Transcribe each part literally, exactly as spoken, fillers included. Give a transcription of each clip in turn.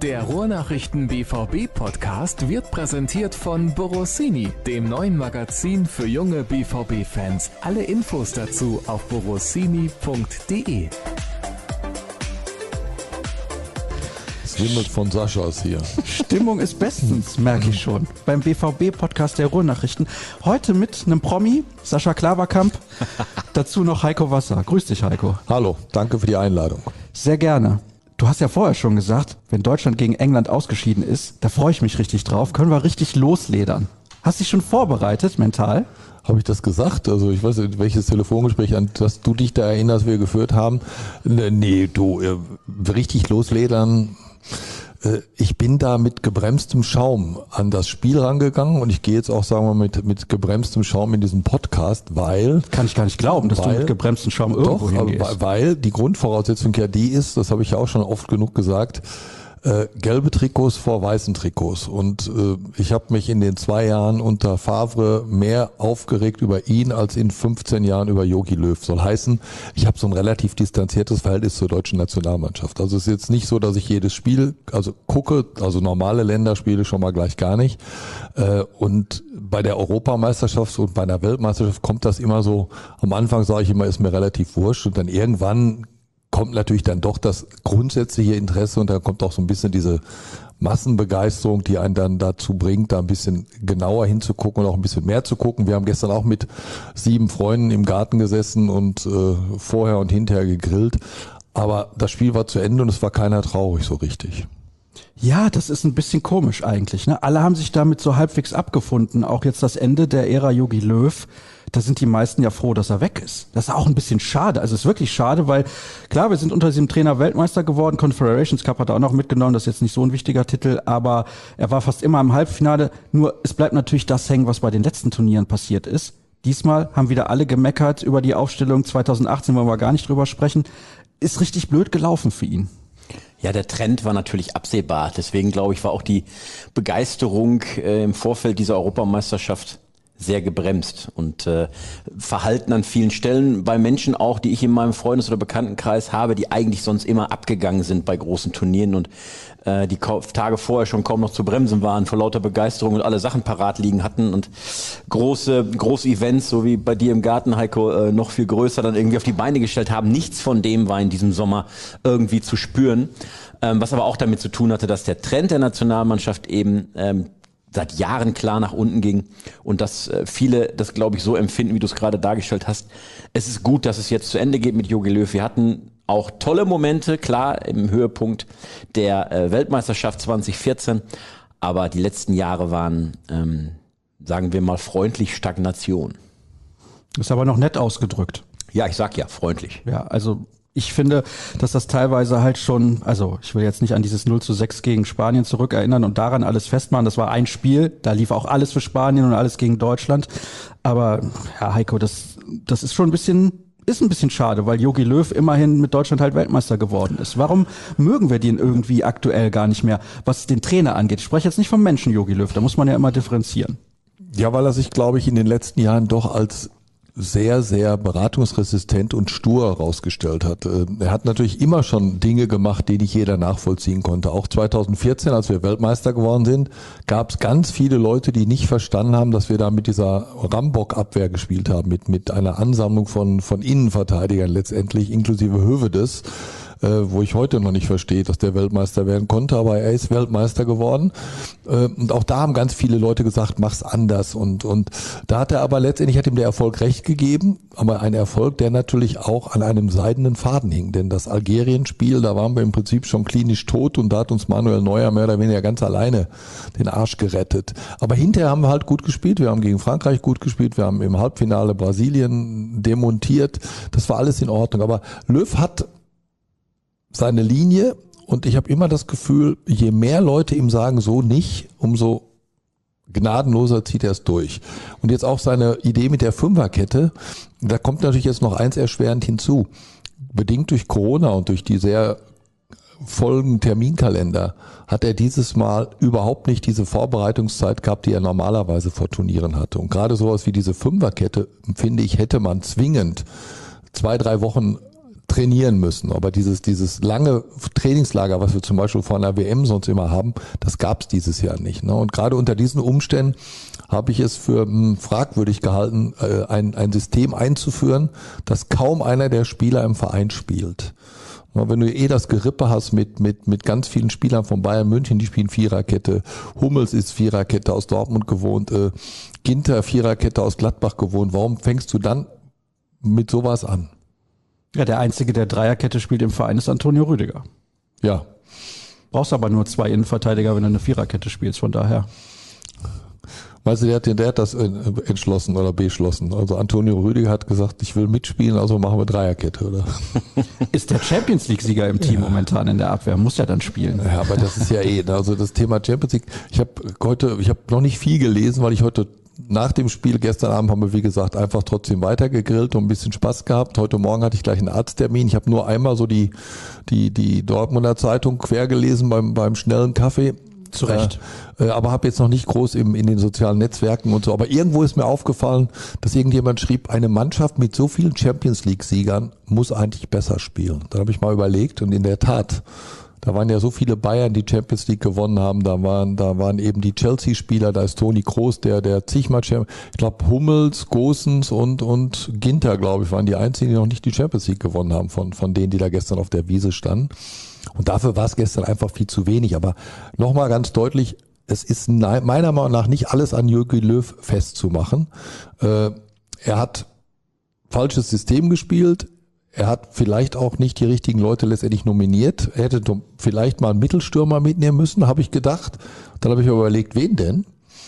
Der Ruhrnachrichten B V B-Podcast wird präsentiert von Borossini, dem neuen Magazin für junge B V B-Fans. Alle Infos dazu auf borossini punkt de. Stimme von Sascha ist hier. Stimmung ist bestens, merke ich schon. Beim B V B-Podcast der Ruhrnachrichten. Heute mit einem Promi, Sascha Klaverkamp. Dazu noch Heiko Wasser. Grüß dich, Heiko. Hallo, danke für die Einladung. Sehr gerne. Du hast ja vorher schon gesagt, wenn Deutschland gegen England ausgeschieden ist, da freue ich mich richtig drauf, können wir richtig losledern. Hast dich schon vorbereitet, mental? Habe ich das gesagt? Also ich weiß nicht, welches Telefongespräch, an das du dich da erinnerst, wir geführt haben. Nee, du, richtig losledern. Ich bin da mit gebremstem Schaum an das Spiel rangegangen und ich gehe jetzt auch, sagen wir mal, mit, mit gebremstem Schaum in diesen Podcast, weil... Kann ich gar nicht glauben, dass weil, du mit gebremstem Schaum irgendwo doch, hingehst. Weil die Grundvoraussetzung ja die ist, das habe ich ja auch schon oft genug gesagt, äh, gelbe Trikots vor weißen Trikots. Und äh, ich habe mich in den zwei Jahren unter Favre mehr aufgeregt über ihn als in fünfzehn Jahren über Jogi Löw. Soll heißen, ich habe so ein relativ distanziertes Verhältnis zur deutschen Nationalmannschaft. Also es ist jetzt nicht so, dass ich jedes Spiel also gucke, also normale Länderspiele schon mal gleich gar nicht. Äh, und bei der Europameisterschaft und bei der Weltmeisterschaft kommt das immer so, am Anfang sage ich immer, ist mir relativ wurscht und dann irgendwann kommt natürlich dann doch das grundsätzliche Interesse und dann kommt auch so ein bisschen diese Massenbegeisterung, die einen dann dazu bringt, da ein bisschen genauer hinzugucken und auch ein bisschen mehr zu gucken. Wir haben gestern auch mit sieben Freunden im Garten gesessen und äh, vorher und hinterher gegrillt, aber das Spiel war zu Ende und es war keiner traurig so richtig. Ja, das ist ein bisschen komisch eigentlich, ne? Alle haben sich damit so halbwegs abgefunden, auch jetzt das Ende der Ära Jogi Löw. Da sind die meisten ja froh, dass er weg ist. Das ist auch ein bisschen schade. Also es ist wirklich schade, weil klar, wir sind unter diesem Trainer Weltmeister geworden. Confederations Cup hat er auch noch mitgenommen. Das ist jetzt nicht so ein wichtiger Titel, aber er war fast immer im Halbfinale. Nur es bleibt natürlich das hängen, was bei den letzten Turnieren passiert ist. Diesmal haben wieder alle gemeckert über die Aufstellung zwanzig achtzehn, wollen wir gar nicht drüber sprechen. Ist richtig blöd gelaufen für ihn. Ja, der Trend war natürlich absehbar. Deswegen, glaube ich, war auch die Begeisterung äh, im Vorfeld dieser Europameisterschaft sehr gebremst und äh, Verhalten an vielen Stellen bei Menschen auch, die ich in meinem Freundes- oder Bekanntenkreis habe, die eigentlich sonst immer abgegangen sind bei großen Turnieren und äh, die Tage vorher schon kaum noch zu bremsen waren vor lauter Begeisterung und alle Sachen parat liegen hatten und große große Events, so wie bei dir im Garten, Heiko, äh, noch viel größer dann irgendwie auf die Beine gestellt haben. Nichts von dem war in diesem Sommer irgendwie zu spüren, ähm, was aber auch damit zu tun hatte, dass der Trend der Nationalmannschaft eben ähm, seit Jahren klar nach unten ging und dass äh, viele das, glaube ich, so empfinden, wie du es gerade dargestellt hast. Es ist gut, dass es jetzt zu Ende geht mit Jogi Löw. Wir hatten auch tolle Momente, klar, im Höhepunkt der äh, Weltmeisterschaft zwanzig vierzehn, aber die letzten Jahre waren, ähm, sagen wir mal, freundlich Stagnation. Ist aber noch nett ausgedrückt. Ja, ich sag ja, freundlich. Ja, also ich finde, dass das teilweise halt schon, also ich will jetzt nicht an dieses null zu sechs gegen Spanien zurückerinnern und daran alles festmachen. Das war ein Spiel, da lief auch alles für Spanien und alles gegen Deutschland. Aber ja, Heiko, das, das ist schon ein bisschen, ist ein bisschen schade, weil Jogi Löw immerhin mit Deutschland halt Weltmeister geworden ist. Warum mögen wir den irgendwie aktuell gar nicht mehr, was den Trainer angeht? Ich spreche jetzt nicht vom Menschen Jogi Löw, da muss man ja immer differenzieren. Ja, weil er sich, glaube ich, in den letzten Jahren doch als sehr, sehr beratungsresistent und stur herausgestellt hat. Er hat natürlich immer schon Dinge gemacht, die nicht jeder nachvollziehen konnte. Auch zwanzig vierzehn, als wir Weltmeister geworden sind, gab es ganz viele Leute, die nicht verstanden haben, dass wir da mit dieser Rambock-Abwehr gespielt haben, mit mit einer Ansammlung von von Innenverteidigern letztendlich, inklusive Hövedes, wo ich heute noch nicht verstehe, dass der Weltmeister werden konnte, aber er ist Weltmeister geworden. Und auch da haben ganz viele Leute gesagt, mach's anders. Und und da hat er aber letztendlich, hat ihm der Erfolg recht gegeben, aber ein Erfolg, der natürlich auch an einem seidenen Faden hing. Denn das Algerien-Spiel, da waren wir im Prinzip schon klinisch tot und da hat uns Manuel Neuer mehr oder weniger ganz alleine den Arsch gerettet. Aber hinterher haben wir halt gut gespielt. Wir haben gegen Frankreich gut gespielt. Wir haben im Halbfinale Brasilien demontiert. Das war alles in Ordnung. Aber Löw hat seine Linie und ich habe immer das Gefühl, je mehr Leute ihm sagen, so nicht, umso gnadenloser zieht er es durch. Und jetzt auch seine Idee mit der Fünferkette, da kommt natürlich jetzt noch eins erschwerend hinzu. Bedingt durch Corona und durch die sehr vollen Terminkalender hat er dieses Mal überhaupt nicht diese Vorbereitungszeit gehabt, die er normalerweise vor Turnieren hatte. Und gerade sowas wie diese Fünferkette, finde ich, hätte man zwingend zwei, drei Wochen trainieren müssen. Aber dieses, dieses lange Trainingslager, was wir zum Beispiel vor einer W M sonst immer haben, das gab es dieses Jahr nicht. Ne? Und gerade unter diesen Umständen habe ich es für mh, fragwürdig gehalten, äh, ein, ein System einzuführen, dass kaum einer der Spieler im Verein spielt. Und wenn du eh das Gerippe hast mit, mit, mit ganz vielen Spielern von Bayern München, die spielen Viererkette, Hummels ist Viererkette aus Dortmund gewohnt, äh, Ginter Viererkette aus Gladbach gewohnt, warum fängst du dann mit sowas an? Ja, der Einzige, der Dreierkette spielt im Verein, ist Antonio Rüdiger. Ja. Brauchst aber nur zwei Innenverteidiger, wenn du eine Viererkette spielst, von daher. Weißt du, der hat, der hat das entschlossen oder beschlossen. Also Antonio Rüdiger hat gesagt, ich will mitspielen, also machen wir Dreierkette, oder? Ist der Champions League-Sieger im Team ja. momentan in der Abwehr, muss ja dann spielen. Ja, aber das ist ja eh, also das Thema Champions League. Ich habe heute, ich habe noch nicht viel gelesen, weil ich heute nach dem Spiel, gestern Abend haben wir, wie gesagt, einfach trotzdem weiter gegrillt und ein bisschen Spaß gehabt. Heute Morgen hatte ich gleich einen Arzttermin. Ich habe nur einmal so die, die, die Dortmunder Zeitung quer gelesen beim, beim schnellen Kaffee. Zu Recht. Äh, aber habe jetzt noch nicht groß im, in den sozialen Netzwerken und so. Aber irgendwo ist mir aufgefallen, dass irgendjemand schrieb, eine Mannschaft mit so vielen Champions-League-Siegern muss eigentlich besser spielen. Dann habe ich mal überlegt und in der Tat, da waren ja so viele Bayern, die Champions League gewonnen haben. Da waren, da waren eben die Chelsea-Spieler, da ist Toni Kroos, der, der zigmal Champions, ich glaube Hummels, Gosens und, und Ginter, glaube ich, waren die einzigen, die noch nicht die Champions League gewonnen haben von, von denen, die da gestern auf der Wiese standen. Und dafür war es gestern einfach viel zu wenig. Aber nochmal ganz deutlich, es ist meiner Meinung nach nicht alles an Jogi Löw festzumachen. Äh, er hat falsches System gespielt. Er hat vielleicht auch nicht die richtigen Leute letztendlich nominiert. Er hätte vielleicht mal einen Mittelstürmer mitnehmen müssen, habe ich gedacht. Dann habe ich mir überlegt, wen denn?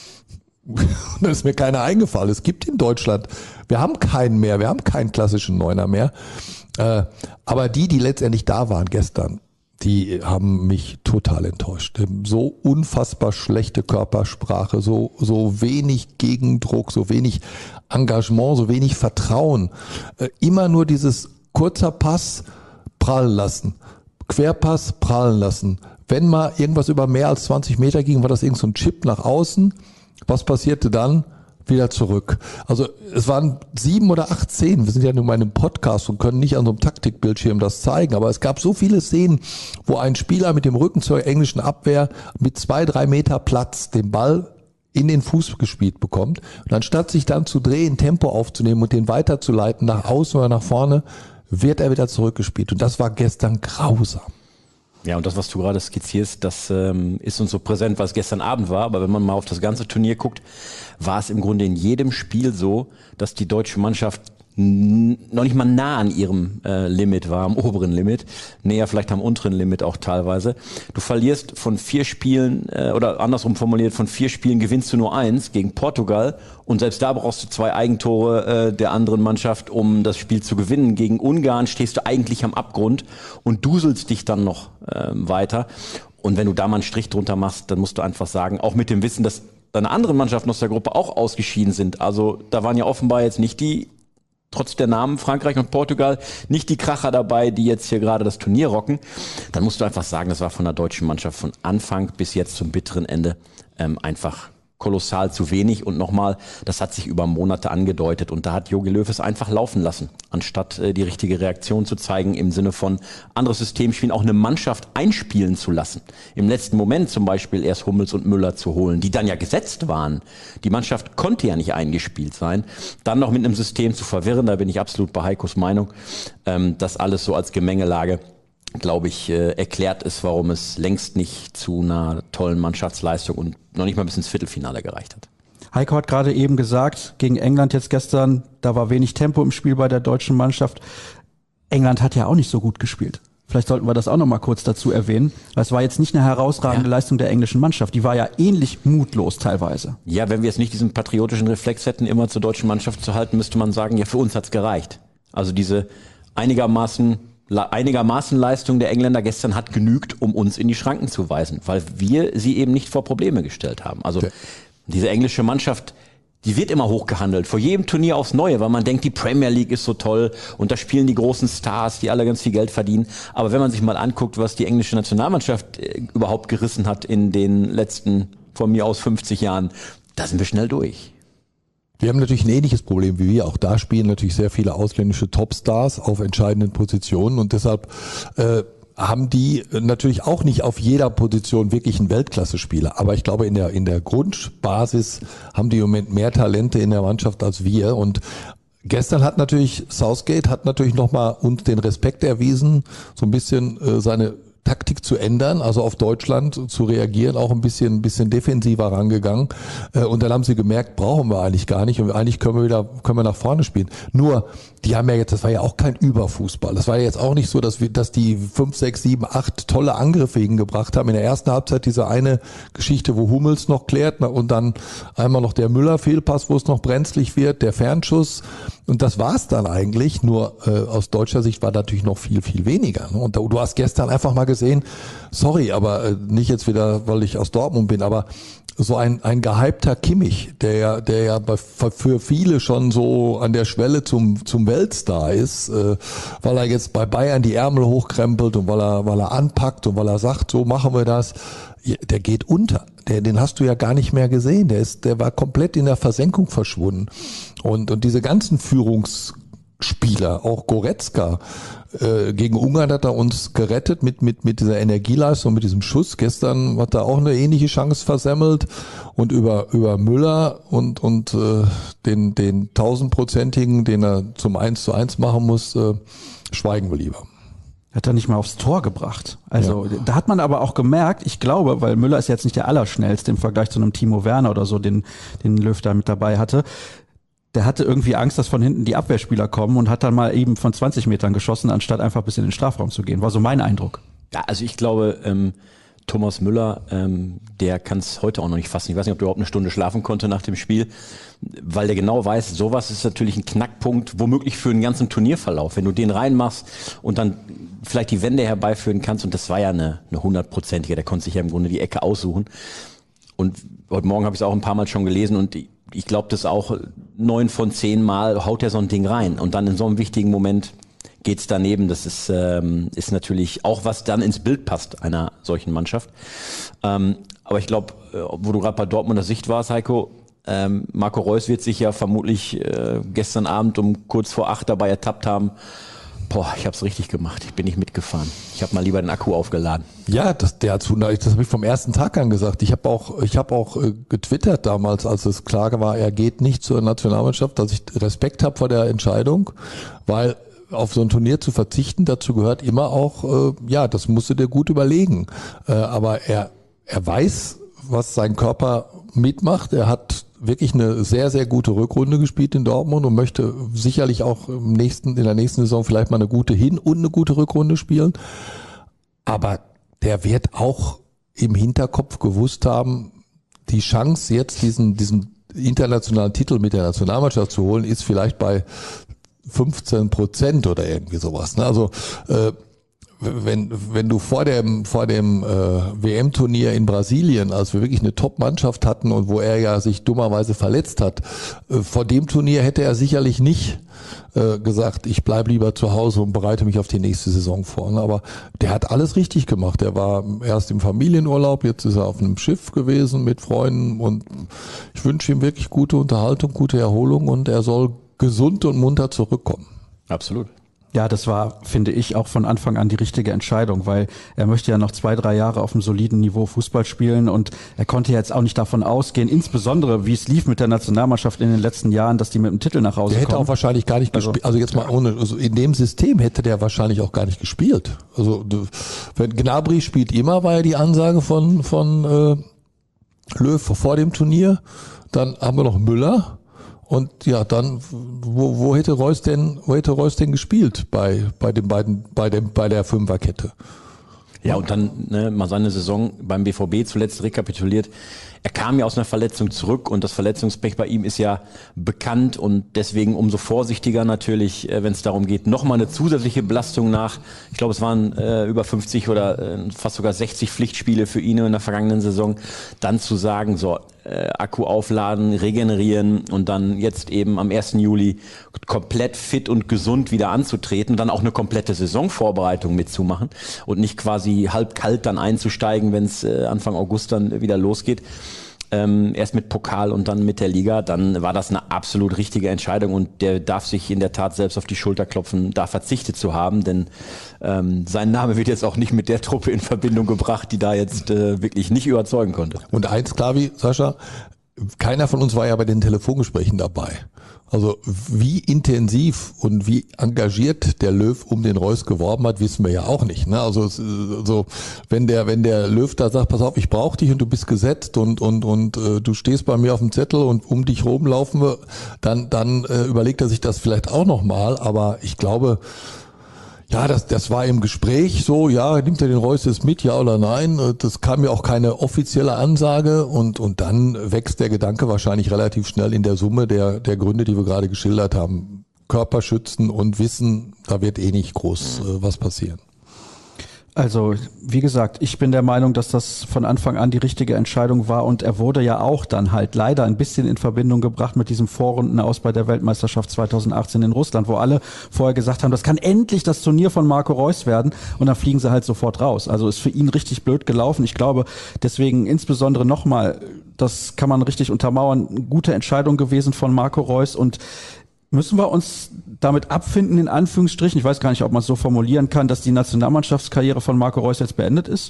Dann ist mir keiner eingefallen. Es gibt in Deutschland, wir haben keinen mehr, wir haben keinen klassischen Neuner mehr. Äh, aber die, die letztendlich da waren gestern, die haben mich total enttäuscht. So unfassbar schlechte Körpersprache, so, so wenig Gegendruck, so wenig Engagement, so wenig Vertrauen. Immer nur dieses kurzer Pass prallen lassen, Querpass prallen lassen. Wenn mal irgendwas über mehr als zwanzig Meter ging, war das irgend so ein Chip nach außen. Was passierte dann? Wieder zurück. Also es waren sieben oder acht Szenen. Wir sind ja nur in einem Podcast und können nicht an so einem Taktikbildschirm das zeigen. Aber es gab so viele Szenen, wo ein Spieler mit dem Rücken zur englischen Abwehr mit zwei, drei Meter Platz den Ball in den Fuß gespielt bekommt. Und anstatt sich dann zu drehen, Tempo aufzunehmen und den weiterzuleiten nach außen oder nach vorne, wird er wieder zurückgespielt. Und das war gestern grausam. Ja, und das, was du gerade skizzierst, das ähm, ist uns so präsent, weil es gestern Abend war. Aber wenn man mal auf das ganze Turnier guckt, war es im Grunde in jedem Spiel so, dass die deutsche Mannschaft n- noch nicht mal nah an ihrem äh, Limit war, am oberen Limit, näher vielleicht am unteren Limit auch teilweise. Du verlierst von vier Spielen, äh, oder andersrum formuliert, von vier Spielen gewinnst du nur eins gegen Portugal. Und selbst da brauchst du zwei Eigentore äh, der anderen Mannschaft, um das Spiel zu gewinnen. Gegen Ungarn stehst du eigentlich am Abgrund und duselst dich dann noch äh, weiter. Und wenn du da mal einen Strich drunter machst, dann musst du einfach sagen, auch mit dem Wissen, dass deine anderen Mannschaften aus der Gruppe auch ausgeschieden sind. Also da waren ja offenbar jetzt nicht die, trotz der Namen Frankreich und Portugal, nicht die Kracher dabei, die jetzt hier gerade das Turnier rocken. Dann musst du einfach sagen, das war von der deutschen Mannschaft von Anfang bis jetzt zum bitteren Ende ähm, einfach kolossal zu wenig. Und nochmal, das hat sich über Monate angedeutet und da hat Jogi Löw es einfach laufen lassen, anstatt äh, die richtige Reaktion zu zeigen im Sinne von anderes System spielen, auch eine Mannschaft einspielen zu lassen. Im letzten Moment zum Beispiel erst Hummels und Müller zu holen, die dann ja gesetzt waren. Die Mannschaft konnte ja nicht eingespielt sein. Dann noch mit einem System zu verwirren, da bin ich absolut bei Heikos Meinung, ähm, das alles so als Gemengelage, glaube ich, äh, erklärt ist, warum es längst nicht zu einer tollen Mannschaftsleistung und noch nicht mal bis ins Viertelfinale gereicht hat. Heiko hat gerade eben gesagt, gegen England jetzt gestern, da war wenig Tempo im Spiel bei der deutschen Mannschaft. England hat ja auch nicht so gut gespielt. Vielleicht sollten wir das auch noch mal kurz dazu erwähnen. Es war jetzt nicht eine herausragende ja. Leistung der englischen Mannschaft. Die war ja ähnlich mutlos teilweise. Ja, wenn wir jetzt nicht diesen patriotischen Reflex hätten, immer zur deutschen Mannschaft zu halten, müsste man sagen, ja, für uns hat's gereicht. Also diese einigermaßen einigermaßen Leistung der Engländer gestern hat genügt, um uns in die Schranken zu weisen, weil wir sie eben nicht vor Probleme gestellt haben. Also okay. Diese englische Mannschaft, die wird immer hochgehandelt, vor jedem Turnier aufs Neue, weil man denkt, die Premier League ist so toll und da spielen die großen Stars, die alle ganz viel Geld verdienen. Aber wenn man sich mal anguckt, was die englische Nationalmannschaft überhaupt gerissen hat in den letzten, von mir aus fünfzig Jahren, da sind wir schnell durch. Wir haben natürlich ein ähnliches Problem wie wir. Auch da spielen natürlich sehr viele ausländische Topstars auf entscheidenden Positionen und deshalb äh, haben die natürlich auch nicht auf jeder Position wirklich einen Weltklasse-Spieler. Aber ich glaube, in der in der Grundbasis haben die im Moment mehr Talente in der Mannschaft als wir. Und gestern hat natürlich Southgate hat natürlich nochmal uns den Respekt erwiesen, so ein bisschen äh, seine Taktik zu ändern, also auf Deutschland zu reagieren, auch ein bisschen ein bisschen defensiver rangegangen. Und dann haben sie gemerkt, brauchen wir eigentlich gar nicht und eigentlich können wir wieder können wir nach vorne spielen. Nur, die haben ja jetzt, das war ja auch kein Überfußball. Das war ja jetzt auch nicht so, dass wir, dass die fünf, sechs, sieben, acht tolle Angriffe hingebracht haben. In der ersten Halbzeit diese eine Geschichte, wo Hummels noch klärt und dann einmal noch der Müller-Fehlpass, wo es noch brenzlig wird, der Fernschuss. Und das war's dann eigentlich. Nur äh, aus deutscher Sicht war natürlich noch viel, viel weniger. Und du hast gestern einfach mal gesehen, sorry, aber äh, nicht jetzt wieder, weil ich aus Dortmund bin, aber so ein ein gehypter Kimmich, der ja der ja bei, für viele schon so an der Schwelle zum zum Weltstar ist, äh, weil er jetzt bei Bayern die Ärmel hochkrempelt und weil er weil er anpackt und weil er sagt, so machen wir das, der geht unter. Der, den hast du ja gar nicht mehr gesehen. Der ist, der war komplett in der Versenkung verschwunden. Und und diese ganzen Führungsspieler, auch Goretzka, äh, gegen Ungarn hat er uns gerettet mit mit mit dieser Energieleistung, mit diesem Schuss. Gestern hat er auch eine ähnliche Chance versemmelt und über über Müller und und äh, den den tausendprozentigen, den er zum eins zu eins machen muss, äh, schweigen wir lieber. Hat er nicht mal aufs Tor gebracht. Also ja. Da hat man aber auch gemerkt, ich glaube, weil Müller ist jetzt nicht der Allerschnellste im Vergleich zu einem Timo Werner oder so, den den Löw da mit dabei hatte. Der hatte irgendwie Angst, dass von hinten die Abwehrspieler kommen und hat dann mal eben von zwanzig Metern geschossen, anstatt einfach bis in den Strafraum zu gehen. War so mein Eindruck. Ja, also ich glaube, ähm, Thomas Müller, ähm, der kann es heute auch noch nicht fassen. Ich weiß nicht, ob der überhaupt eine Stunde schlafen konnte nach dem Spiel, weil der genau weiß, sowas ist natürlich ein Knackpunkt, womöglich für einen ganzen Turnierverlauf. Wenn du den reinmachst und dann vielleicht die Wende herbeiführen kannst, und das war ja eine eine hundertprozentige, der konnte sich ja im Grunde die Ecke aussuchen. Und heute Morgen habe ich es auch ein paar Mal schon gelesen und ich, ich glaube, das auch neun von zehn Mal haut er so ein Ding rein. Und dann in so einem wichtigen Moment geht's daneben. Das ist, ähm, ist natürlich auch, was dann ins Bild passt einer solchen Mannschaft. Ähm, aber ich glaube, wo du gerade bei Dortmunder Sicht warst, Heiko, ähm, Marco Reus wird sich ja vermutlich äh, gestern Abend um kurz vor acht dabei ertappt haben. Boah, ich hab's richtig gemacht. Ich bin nicht mitgefahren. Ich habe mal lieber den Akku aufgeladen. Ja, das, der hat's wunderlich. Das habe ich vom ersten Tag an gesagt. Ich habe auch, ich habe auch äh, getwittert damals, als es klar war, er geht nicht zur Nationalmannschaft, dass ich Respekt habe vor der Entscheidung, weil auf so ein Turnier zu verzichten, dazu gehört immer auch, äh, ja, das musst du dir gut überlegen. Äh, aber er, er weiß, was sein Körper mitmacht. Er hat wirklich eine sehr, sehr gute Rückrunde gespielt in Dortmund und möchte sicherlich auch im nächsten, in der nächsten Saison vielleicht mal eine gute Hin- und eine gute Rückrunde spielen. Aber der wird auch im Hinterkopf gewusst haben, die Chance jetzt diesen, diesen internationalen Titel mit der Nationalmannschaft zu holen, ist vielleicht bei fünfzehn Prozent oder irgendwie sowas. Also äh, wenn wenn du vor dem vor dem äh, W M-Turnier in Brasilien, als wir wirklich eine Top-Mannschaft hatten und wo er ja sich dummerweise verletzt hat, äh, vor dem Turnier hätte er sicherlich nicht äh, gesagt, ich bleibe lieber zu Hause und bereite mich auf die nächste Saison vor. Aber der hat alles richtig gemacht. Er war erst im Familienurlaub, jetzt ist er auf einem Schiff gewesen mit Freunden und ich wünsche ihm wirklich gute Unterhaltung, gute Erholung und er soll gesund und munter zurückkommen. Absolut. Ja, das war, finde ich, auch von Anfang an die richtige Entscheidung, weil er möchte ja noch zwei, drei Jahre auf einem soliden Niveau Fußball spielen und er konnte jetzt auch nicht davon ausgehen, insbesondere wie es lief mit der Nationalmannschaft in den letzten Jahren, dass die mit dem Titel nach Hause kommen. Der hätte kommen. auch wahrscheinlich gar nicht also, gespielt, also jetzt mal ohne, also in dem System hätte der wahrscheinlich auch gar nicht gespielt. Also wenn Gnabry spielt immer, war ja die Ansage von von äh, Löw vor dem Turnier, dann haben wir noch Müller. Und ja, dann, wo, wo hätte Reus denn, wo hätte Reus denn gespielt bei, bei den beiden, bei dem, bei der Fünferkette? Ja, und dann, ne, mal seine Saison beim B V B zuletzt rekapituliert. Er kam ja aus einer Verletzung zurück und das Verletzungspech bei ihm ist ja bekannt und deswegen umso vorsichtiger natürlich, wenn es darum geht, nochmal eine zusätzliche Belastung nach, ich glaube es waren äh, über fünfzig oder äh, fast sogar sechzig Pflichtspiele für ihn in der vergangenen Saison, dann zu sagen, so, äh, Akku aufladen, regenerieren und dann jetzt eben am ersten Juli komplett fit und gesund wieder anzutreten und dann auch eine komplette Saisonvorbereitung mitzumachen und nicht quasi halb kalt dann einzusteigen, wenn es äh, Anfang August dann wieder losgeht. ähm, erst mit Pokal und dann mit der Liga, dann war das eine absolut richtige Entscheidung und der darf sich in der Tat selbst auf die Schulter klopfen, da verzichtet zu haben, denn ähm, sein Name wird jetzt auch nicht mit der Truppe in Verbindung gebracht, die da jetzt äh, wirklich nicht überzeugen konnte. Und eins klar, wie Sascha, keiner von uns war ja bei den Telefongesprächen dabei. Also wie intensiv und wie engagiert der Löw um den Reus geworben hat, wissen wir ja auch nicht. Ne? Also so, wenn der wenn der Löw da sagt, pass auf, ich brauche dich und du bist gesetzt und und und äh, du stehst bei mir auf dem Zettel und um dich rum laufen wir, dann dann äh, überlegt er sich das vielleicht auch nochmal. Aber ich glaube, ja, das, das war im Gespräch so, ja, nimmt er den Reus jetzt mit, ja oder nein? Das kam ja auch keine offizielle Ansage und, und dann wächst der Gedanke wahrscheinlich relativ schnell in der Summe der, der Gründe, die wir gerade geschildert haben. Körper schützen und wissen, da wird eh nicht groß äh, was passieren. Also, wie gesagt, ich bin der Meinung, dass das von Anfang an die richtige Entscheidung war und er wurde ja auch dann halt leider ein bisschen in Verbindung gebracht mit diesem Vorrundenaus bei der Weltmeisterschaft zweitausendachtzehn in Russland, wo alle vorher gesagt haben, das kann endlich das Turnier von Marco Reus werden und dann fliegen sie halt sofort raus. Also ist für ihn richtig blöd gelaufen. Ich glaube, deswegen insbesondere nochmal, das kann man richtig untermauern, eine gute Entscheidung gewesen von Marco Reus und müssen wir uns damit abfinden, in Anführungsstrichen, ich weiß gar nicht, ob man es so formulieren kann, dass die Nationalmannschaftskarriere von Marco Reus jetzt beendet ist?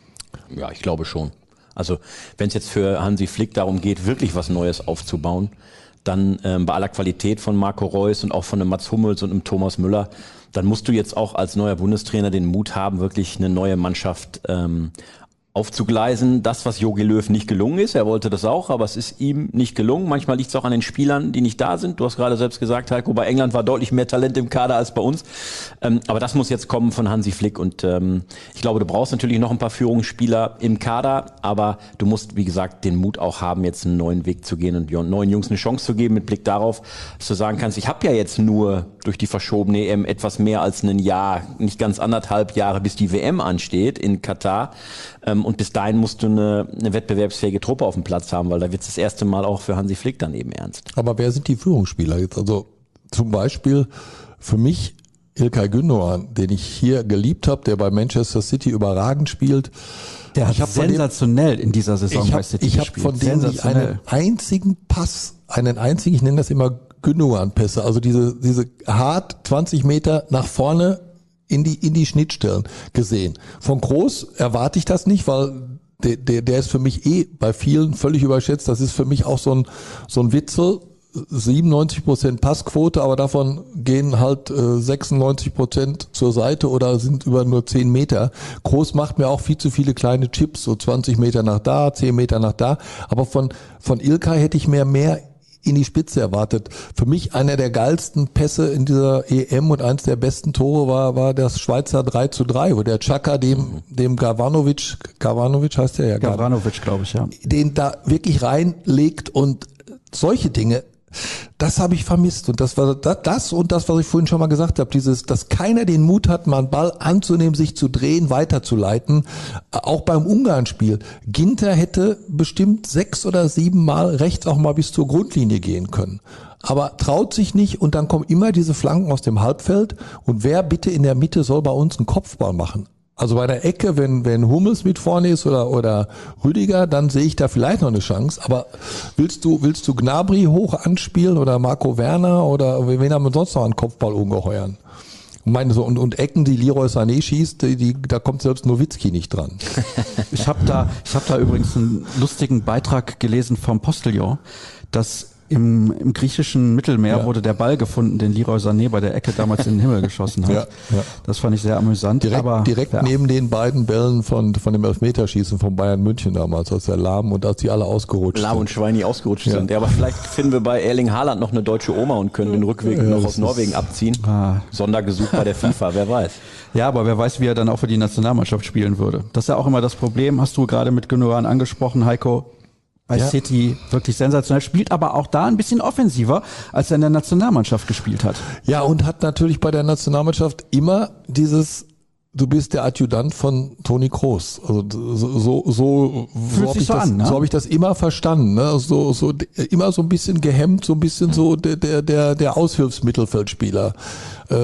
Ja, ich glaube schon. Also wenn es jetzt für Hansi Flick darum geht, wirklich was Neues aufzubauen, dann ähm, bei aller Qualität von Marco Reus und auch von einem Mats Hummels und einem Thomas Müller, dann musst du jetzt auch als neuer Bundestrainer den Mut haben, wirklich eine neue Mannschaft ähm, aufzugleisen, das, was Jogi Löw nicht gelungen ist. Er wollte das auch, aber es ist ihm nicht gelungen. Manchmal liegt es auch an den Spielern, die nicht da sind. Du hast gerade selbst gesagt, Heiko, bei England war deutlich mehr Talent im Kader als bei uns. Ähm, aber das muss jetzt kommen von Hansi Flick. Und ähm, ich glaube, du brauchst natürlich noch ein paar Führungsspieler im Kader, aber du musst, wie gesagt, den Mut auch haben, jetzt einen neuen Weg zu gehen und neuen Jungs eine Chance zu geben, mit Blick darauf, dass du sagen kannst, ich habe ja jetzt nur durch die verschobene E M etwas mehr als ein Jahr, nicht ganz anderthalb Jahre, bis die W M ansteht in Katar. Ähm, und bis dahin musst du eine, eine wettbewerbsfähige Truppe auf dem Platz haben, weil da wird es das erste Mal auch für Hansi Flick dann eben ernst. Aber wer sind die Führungsspieler jetzt? Also zum Beispiel für mich İlkay Gündoğan, den ich hier geliebt habe, der bei Manchester City überragend spielt. Der hat sensationell in dieser Saison bei City gespielt. Ich habe von dem nicht einen einzigen Pass, einen einzigen, ich nenne das immer Gündoğan-Pässe, also diese diese hart zwanzig Meter nach vorne in die in die Schnittstellen gesehen. Von Groß erwarte ich das nicht, weil der, der der ist für mich eh bei vielen völlig überschätzt. Das ist für mich auch so ein so ein Witzel. siebenundneunzig Prozent Passquote, aber davon gehen halt äh, sechsundneunzig Prozent zur Seite oder sind über nur zehn Meter. Groß macht mir auch viel zu viele kleine Chips, so zwanzig Meter nach da, zehn Meter nach da. Aber von von İlkay hätte ich mehr mehr in die Spitze erwartet. Für mich einer der geilsten Pässe in dieser E M und eins der besten Tore war war das Schweizer drei zu drei, wo der Xhaka dem dem Gavranovic, Gavranovic heißt der ja, Gavranovic, glaube ich, ja, den da wirklich reinlegt und solche Dinge. Das habe ich vermisst und das war das und das, was ich vorhin schon mal gesagt habe, dieses, dass keiner den Mut hat, mal einen Ball anzunehmen, sich zu drehen, weiterzuleiten. Auch beim Ungarn-Spiel. Ginter hätte bestimmt sechs oder sieben Mal rechts auch mal bis zur Grundlinie gehen können. Aber traut sich nicht und dann kommen immer diese Flanken aus dem Halbfeld und wer bitte in der Mitte soll bei uns einen Kopfball machen? Also bei der Ecke, wenn wenn Hummels mit vorne ist oder oder Rüdiger, dann sehe ich da vielleicht noch eine Chance. Aber willst du willst du Gnabry hoch anspielen oder Marco Werner oder wen haben wir sonst noch an Kopfball ungeheuern? Und meine so und und Ecken, die Leroy Sané schießt, die, die da kommt selbst Nowitzki nicht dran. Ich habe da ich habe da übrigens einen lustigen Beitrag gelesen vom Postillon, dass Im, im griechischen Mittelmeer ja. wurde der Ball gefunden, den Leroy Sané bei der Ecke damals in den Himmel geschossen hat. Ja, ja. Das fand ich sehr amüsant. Direkt, aber, direkt ja. neben den beiden Bällen von, von dem Elfmeterschießen von Bayern München damals, als der Lahm und als die alle ausgerutscht Lahm sind. und Schweini ausgerutscht ja. sind. Ja, aber vielleicht finden wir bei Erling Haaland noch eine deutsche Oma und können den Rückweg ja, noch aus Norwegen abziehen. Ah. Sondergesuch bei der FIFA, wer weiß. Ja, aber wer weiß, wie er dann auch für die Nationalmannschaft spielen würde. Das ist ja auch immer das Problem, hast du gerade mit Gündoğan angesprochen, Heiko. Bei ja. City wirklich sensationell, spielt aber auch da ein bisschen offensiver, als er in der Nationalmannschaft gespielt hat. Ja, und hat natürlich bei der Nationalmannschaft immer dieses, du bist der Adjutant von Toni Kroos. Also so so so, so habe ich, so ne? so hab ich das immer verstanden. Ne? So so immer so ein bisschen gehemmt, so ein bisschen so der der der, der Aushilfsmittelfeldspieler. Äh,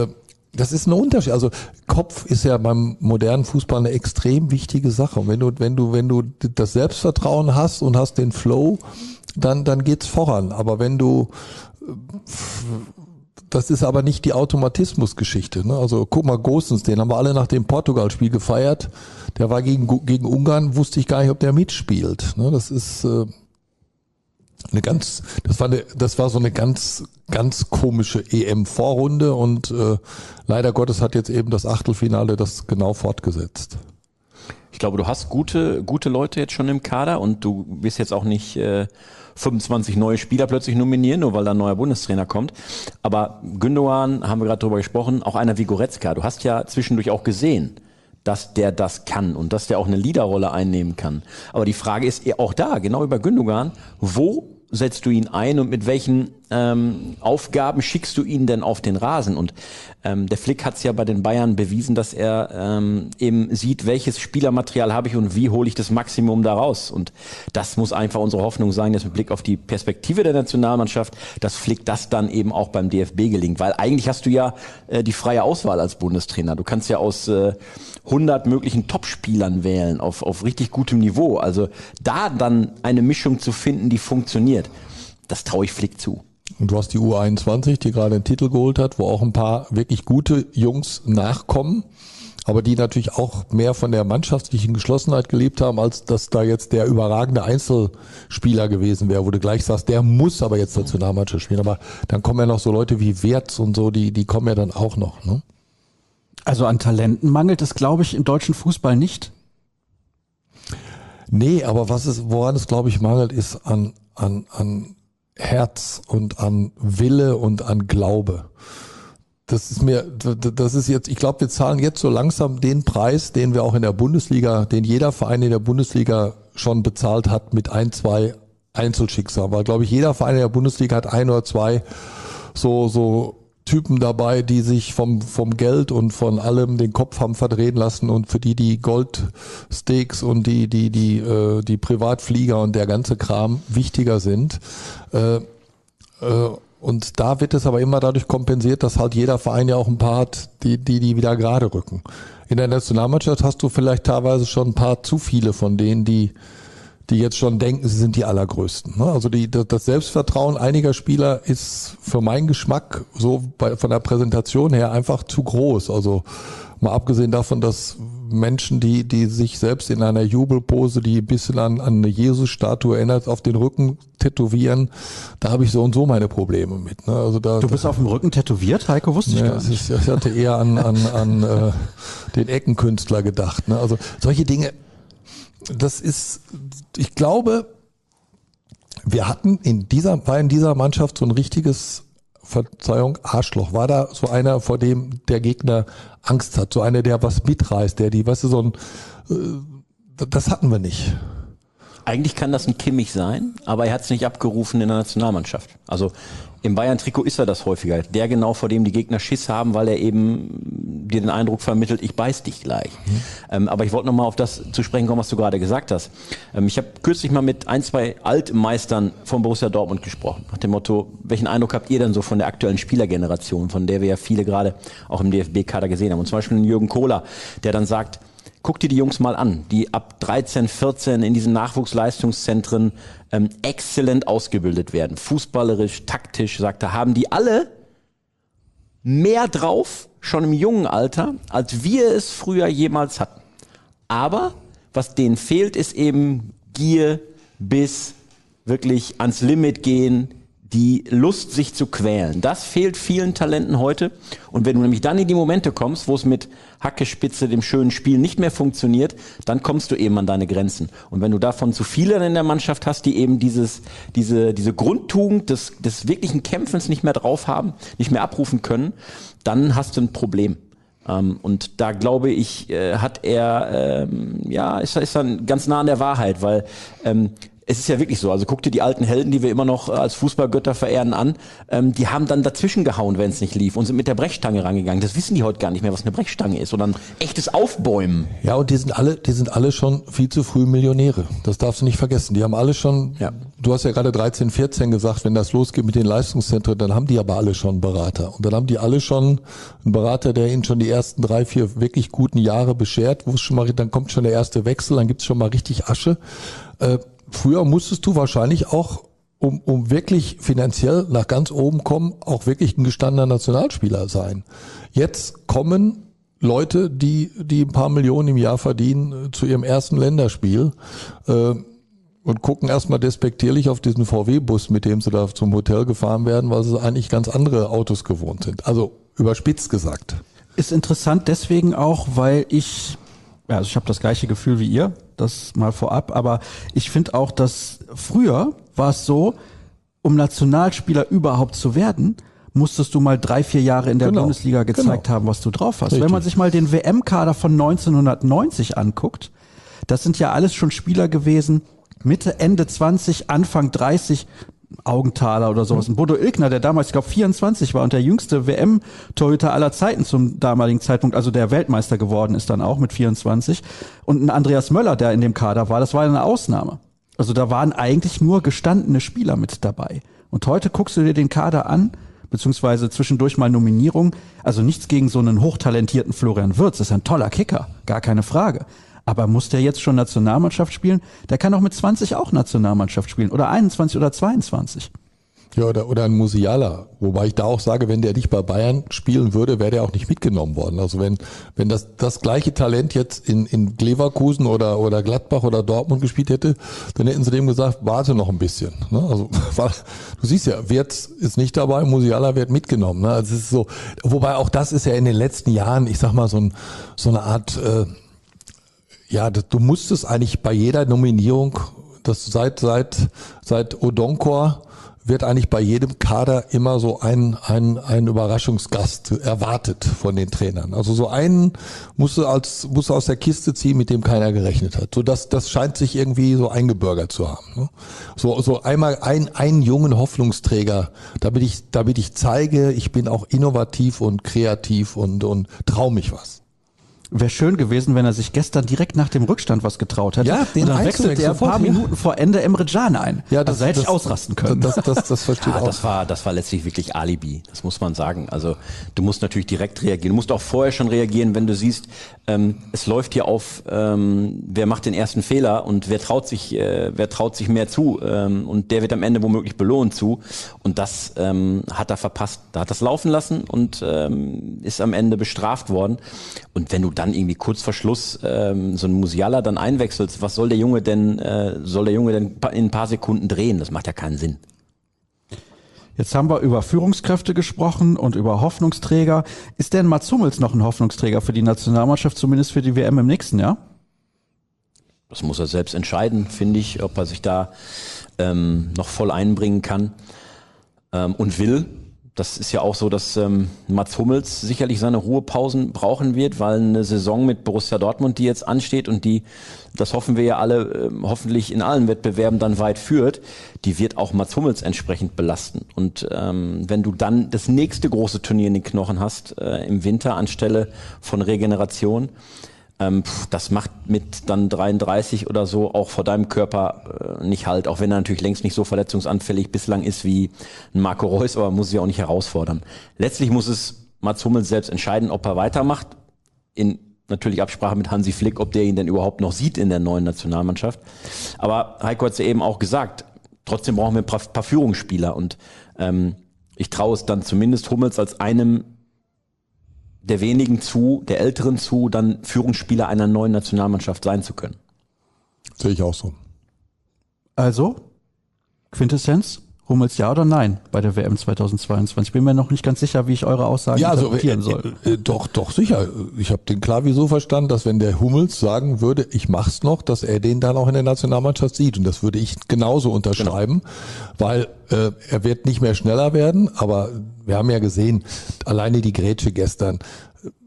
Das ist ein Unterschied. Also Kopf ist ja beim modernen Fußball eine extrem wichtige Sache. Und wenn du, wenn du, wenn du das Selbstvertrauen hast und hast den Flow, dann, dann geht's voran. Aber wenn du, das ist aber nicht die Automatismusgeschichte. Ne? Also guck mal, Gosens, den haben wir alle nach dem Portugal-Spiel gefeiert. Der war gegen, gegen Ungarn, wusste ich gar nicht, ob der mitspielt. Ne? Das ist äh, eine ganz, das war eine, das war so eine ganz, ganz komische E M-Vorrunde und äh, leider Gottes hat jetzt eben das Achtelfinale das genau fortgesetzt. Ich glaube, du hast gute, gute Leute jetzt schon im Kader und du wirst jetzt auch nicht äh, fünfundzwanzig neue Spieler plötzlich nominieren, nur weil da ein neuer Bundestrainer kommt. Aber Gündogan, haben wir gerade drüber gesprochen, auch einer wie Goretzka. Du hast ja zwischendurch auch gesehen, dass der das kann und dass der auch eine Leaderrolle einnehmen kann. Aber die Frage ist auch da, genau wie bei Gündogan, wo setzt du ihn ein und mit welchen ähm, Aufgaben schickst du ihn denn auf den Rasen? Und ähm, der Flick hat es ja bei den Bayern bewiesen, dass er ähm, eben sieht, welches Spielermaterial habe ich und wie hole ich das Maximum da raus. Und das muss einfach unsere Hoffnung sein, dass mit Blick auf die Perspektive der Nationalmannschaft, dass Flick das dann eben auch beim D F B gelingt. Weil eigentlich hast du ja äh, die freie Auswahl als Bundestrainer. Du kannst ja aus äh, hundert möglichen Topspielern wählen auf, auf richtig gutem Niveau. Also da dann eine Mischung zu finden, die funktioniert, das traue ich Flick zu. Und du hast die U einundzwanzig, die gerade einen Titel geholt hat, wo auch ein paar wirklich gute Jungs nachkommen, aber die natürlich auch mehr von der mannschaftlichen Geschlossenheit gelebt haben, als dass da jetzt der überragende Einzelspieler gewesen wäre, wo du gleich sagst, der muss aber jetzt Nationalmannschaft spielen. Aber dann kommen ja noch so Leute wie Wirtz und so, die, die kommen ja dann auch noch, ne? Also an Talenten mangelt es, glaube ich, im deutschen Fußball nicht. Nee, aber was es, woran es, glaube ich, mangelt, ist an, an, an Herz und an Wille und an Glaube. Das ist mir, das ist jetzt, ich glaube, wir zahlen jetzt so langsam den Preis, den wir auch in der Bundesliga, den jeder Verein in der Bundesliga schon bezahlt hat mit ein, zwei Einzelschicksalen. Weil, glaube ich, jeder Verein in der Bundesliga hat ein oder zwei so, so Typen dabei, die sich vom vom Geld und von allem den Kopf haben verdrehen lassen und für die die Goldsteaks und die die die äh, die Privatflieger und der ganze Kram wichtiger sind. Äh, äh, und da wird es aber immer dadurch kompensiert, dass halt jeder Verein ja auch ein paar hat, die die die wieder gerade rücken. In der Nationalmannschaft hast du vielleicht teilweise schon ein paar zu viele von denen, die die jetzt schon denken, sie sind die Allergrößten. Also die, das Selbstvertrauen einiger Spieler ist für meinen Geschmack so bei, von der Präsentation her einfach zu groß. Also mal abgesehen davon, dass Menschen, die die sich selbst in einer Jubelpose, die ein bisschen an, an eine Jesus-Statue erinnert, auf den Rücken tätowieren, da habe ich so und so meine Probleme mit. Also da, du bist auf dem Rücken tätowiert, Heiko? Wusste ich ja, gar nicht. Ist, ich hatte eher an, an, an äh, den Eckenkünstler gedacht. Also solche Dinge. Das ist, ich glaube, wir hatten in dieser, war in dieser Mannschaft so ein richtiges, Verzeihung, Arschloch. War da so einer, vor dem der Gegner Angst hat, so einer, der was mitreißt, der die, weißt du, so ein, äh, das hatten wir nicht. Eigentlich kann das ein Kimmich sein, aber er hat es nicht abgerufen in der Nationalmannschaft. Also im Bayern-Trikot ist er das häufiger. Der genau, vor dem die Gegner Schiss haben, weil er eben dir den Eindruck vermittelt, ich beiß dich gleich. Mhm. Ähm, aber ich wollte nochmal auf das zu sprechen kommen, was du gerade gesagt hast. Ähm, ich habe kürzlich mal mit ein, zwei Altmeistern von Borussia Dortmund gesprochen. Nach dem Motto, welchen Eindruck habt ihr denn so von der aktuellen Spielergeneration, von der wir ja viele gerade auch im D F B-Kader gesehen haben. Und zum Beispiel Jürgen Kohler, der dann sagt, guck dir die Jungs mal an, die ab dreizehn, vierzehn in diesen Nachwuchsleistungszentren ähm, exzellent ausgebildet werden. Fußballerisch, taktisch, sagt er, haben die alle mehr drauf, schon im jungen Alter, als wir es früher jemals hatten. Aber was denen fehlt, ist eben Gier, Biss, wirklich ans Limit gehen, die Lust, sich zu quälen. Das fehlt vielen Talenten heute. Und wenn du nämlich dann in die Momente kommst, wo es mit Hackespitze, dem schönen Spiel nicht mehr funktioniert, dann kommst du eben an deine Grenzen. Und wenn du davon zu viele in der Mannschaft hast, die eben dieses, diese, diese Grundtugend des, des wirklichen Kämpfens nicht mehr drauf haben, nicht mehr abrufen können, dann hast du ein Problem. Ähm, und da glaube ich, äh, hat er, ähm, ja, ist, ist dann ganz nah an der Wahrheit, weil, ähm, es ist ja wirklich so, also guck dir die alten Helden, die wir immer noch als Fußballgötter verehren, an, ähm, die haben dann dazwischen gehauen, wenn es nicht lief und sind mit der Brechstange rangegangen. Das wissen die heute gar nicht mehr, was eine Brechstange ist, sondern echtes Aufbäumen. Ja, und die sind alle, die sind alle schon viel zu früh Millionäre. Das darfst du nicht vergessen. Die haben alle schon, ja. Du hast ja gerade dreizehn, vierzehn gesagt, wenn das losgeht mit den Leistungszentren, dann haben die aber alle schon einen Berater. Und dann haben die alle schon einen Berater, der ihnen schon die ersten drei, vier wirklich guten Jahre beschert, wo es schon mal, dann kommt schon der erste Wechsel, dann gibt's schon mal richtig Asche. Äh, früher musstest du wahrscheinlich auch, um, um wirklich finanziell nach ganz oben kommen, auch wirklich ein gestandener Nationalspieler sein. Jetzt kommen Leute, die, die ein paar Millionen im Jahr verdienen, zu ihrem ersten Länderspiel, äh, und gucken erstmal despektierlich auf diesen V W-Bus, mit dem sie da zum Hotel gefahren werden, weil sie eigentlich ganz andere Autos gewohnt sind. Also überspitzt gesagt. Ist interessant deswegen auch, weil ich, ja, also ich habe das gleiche Gefühl wie ihr, das mal vorab, aber ich finde auch, dass früher war es so, um Nationalspieler überhaupt zu werden, musstest du mal drei, vier Jahre in der Genau, Bundesliga gezeigt genau. haben, was du drauf hast. Richtig. Wenn man sich mal den W M-Kader von neunzehnhundertneunzig anguckt, das sind ja alles schon Spieler gewesen, Mitte, Ende zwanzig, Anfang dreißig, Augenthaler oder sowas. Und Bodo Ilgner, der damals, ich glaube, vierundzwanzig war und der jüngste W M-Torhüter aller Zeiten zum damaligen Zeitpunkt, also der Weltmeister geworden ist dann auch mit vierundzwanzig. Und ein Andreas Möller, der in dem Kader war, das war eine Ausnahme. Also da waren eigentlich nur gestandene Spieler mit dabei. Und heute guckst du dir den Kader an, beziehungsweise zwischendurch mal Nominierung. Also nichts gegen so einen hochtalentierten Florian Wirtz, das ist ein toller Kicker, gar keine Frage. Aber muss der jetzt schon Nationalmannschaft spielen? Der kann auch mit zwanzig auch Nationalmannschaft spielen oder einundzwanzig oder zweiundzwanzig. Ja, oder, oder ein Musiala. Wobei ich da auch sage, wenn der nicht bei Bayern spielen würde, wäre der auch nicht mitgenommen worden. Also wenn, wenn das, das gleiche Talent jetzt in, in Leverkusen oder, oder Gladbach oder Dortmund gespielt hätte, dann hätten sie dem gesagt, warte noch ein bisschen. Ne? Also, du siehst ja, Wirtz ist nicht dabei, Musiala wird mitgenommen. Ne? Also es ist so, wobei auch das ist ja in den letzten Jahren, ich sag mal, so, ein, so eine Art, äh, ja, du musstest eigentlich bei jeder Nominierung, das seit, seit, seit Odonkor, wird eigentlich bei jedem Kader immer so ein, ein, ein Überraschungsgast erwartet von den Trainern. Also so einen musst du als, musst du aus der Kiste ziehen, mit dem keiner gerechnet hat. So das, das scheint sich irgendwie so eingebürgert zu haben. Ne? So, so einmal ein, einen jungen Hoffnungsträger, damit ich, damit ich zeige, ich bin auch innovativ und kreativ und, und trau mich was. Wäre schön gewesen, wenn er sich gestern direkt nach dem Rückstand was getraut hätte. Ja, den und dann wechselt er ein paar sofort, ja. Minuten vor Ende Emre Can ein. Ja, das, also hätte das, ich ausrasten können. Das, das, das, das verstehe Ja, ich auch. das war, das war letztlich wirklich Alibi. Das muss man sagen. Also du musst natürlich direkt reagieren. Du musst auch vorher schon reagieren, wenn du siehst, ähm, es läuft hier auf, ähm, wer macht den ersten Fehler und wer traut sich, äh, wer traut sich mehr zu, ähm, und der wird am Ende womöglich belohnt zu. Und das ähm, hat er verpasst. Da hat er es laufen lassen und ähm, ist am Ende bestraft worden. Und wenn du dann irgendwie kurz vor Schluss ähm, so einen Musiala dann einwechselst, was soll der Junge denn, äh, soll der Junge denn in ein paar Sekunden drehen? Das macht ja keinen Sinn. Jetzt haben wir über Führungskräfte gesprochen und über Hoffnungsträger. Ist denn Mats Hummels noch ein Hoffnungsträger für die Nationalmannschaft, zumindest für die W M im nächsten Jahr? Das muss er selbst entscheiden, finde ich, ob er sich da ähm, noch voll einbringen kann ähm, und will. Das ist ja auch so, dass ähm, Mats Hummels sicherlich seine Ruhepausen brauchen wird, weil eine Saison mit Borussia Dortmund, die jetzt ansteht und die, das hoffen wir ja alle, äh, hoffentlich in allen Wettbewerben dann weit führt, die wird auch Mats Hummels entsprechend belasten. Und ähm, wenn du dann das nächste große Turnier in den Knochen hast, äh, im Winter anstelle von Regeneration, ähm, pff, das macht mit dann dreiunddreißig oder so auch vor deinem Körper äh, nicht halt, auch wenn er natürlich längst nicht so verletzungsanfällig bislang ist wie ein Marco Reus, aber muss sich auch nicht herausfordern. Letztlich muss es Mats Hummels selbst entscheiden, ob er weitermacht, in natürlich Absprache mit Hansi Flick, ob der ihn denn überhaupt noch sieht in der neuen Nationalmannschaft. Aber Heiko hat es ja eben auch gesagt, trotzdem brauchen wir ein paar, paar Führungsspieler und ähm, ich traue es dann zumindest Hummels als einem der wenigen zu, der Älteren zu, dann Führungsspieler einer neuen Nationalmannschaft sein zu können. Sehe ich auch so. Also, Quintessenz, Hummels ja oder nein bei der W M zweitausendzweiundzwanzig? Ich bin mir noch nicht ganz sicher, wie ich eure Aussagen Ja, also interpretieren äh, soll. äh, doch, doch sicher. Ich habe den klar wie so verstanden, dass wenn der Hummels sagen würde, ich mach's noch, dass er den dann auch in der Nationalmannschaft sieht. Und das würde ich genauso unterschreiben, genau. Weil äh, er wird nicht mehr schneller werden, aber wir haben ja gesehen, alleine die Grätsche gestern,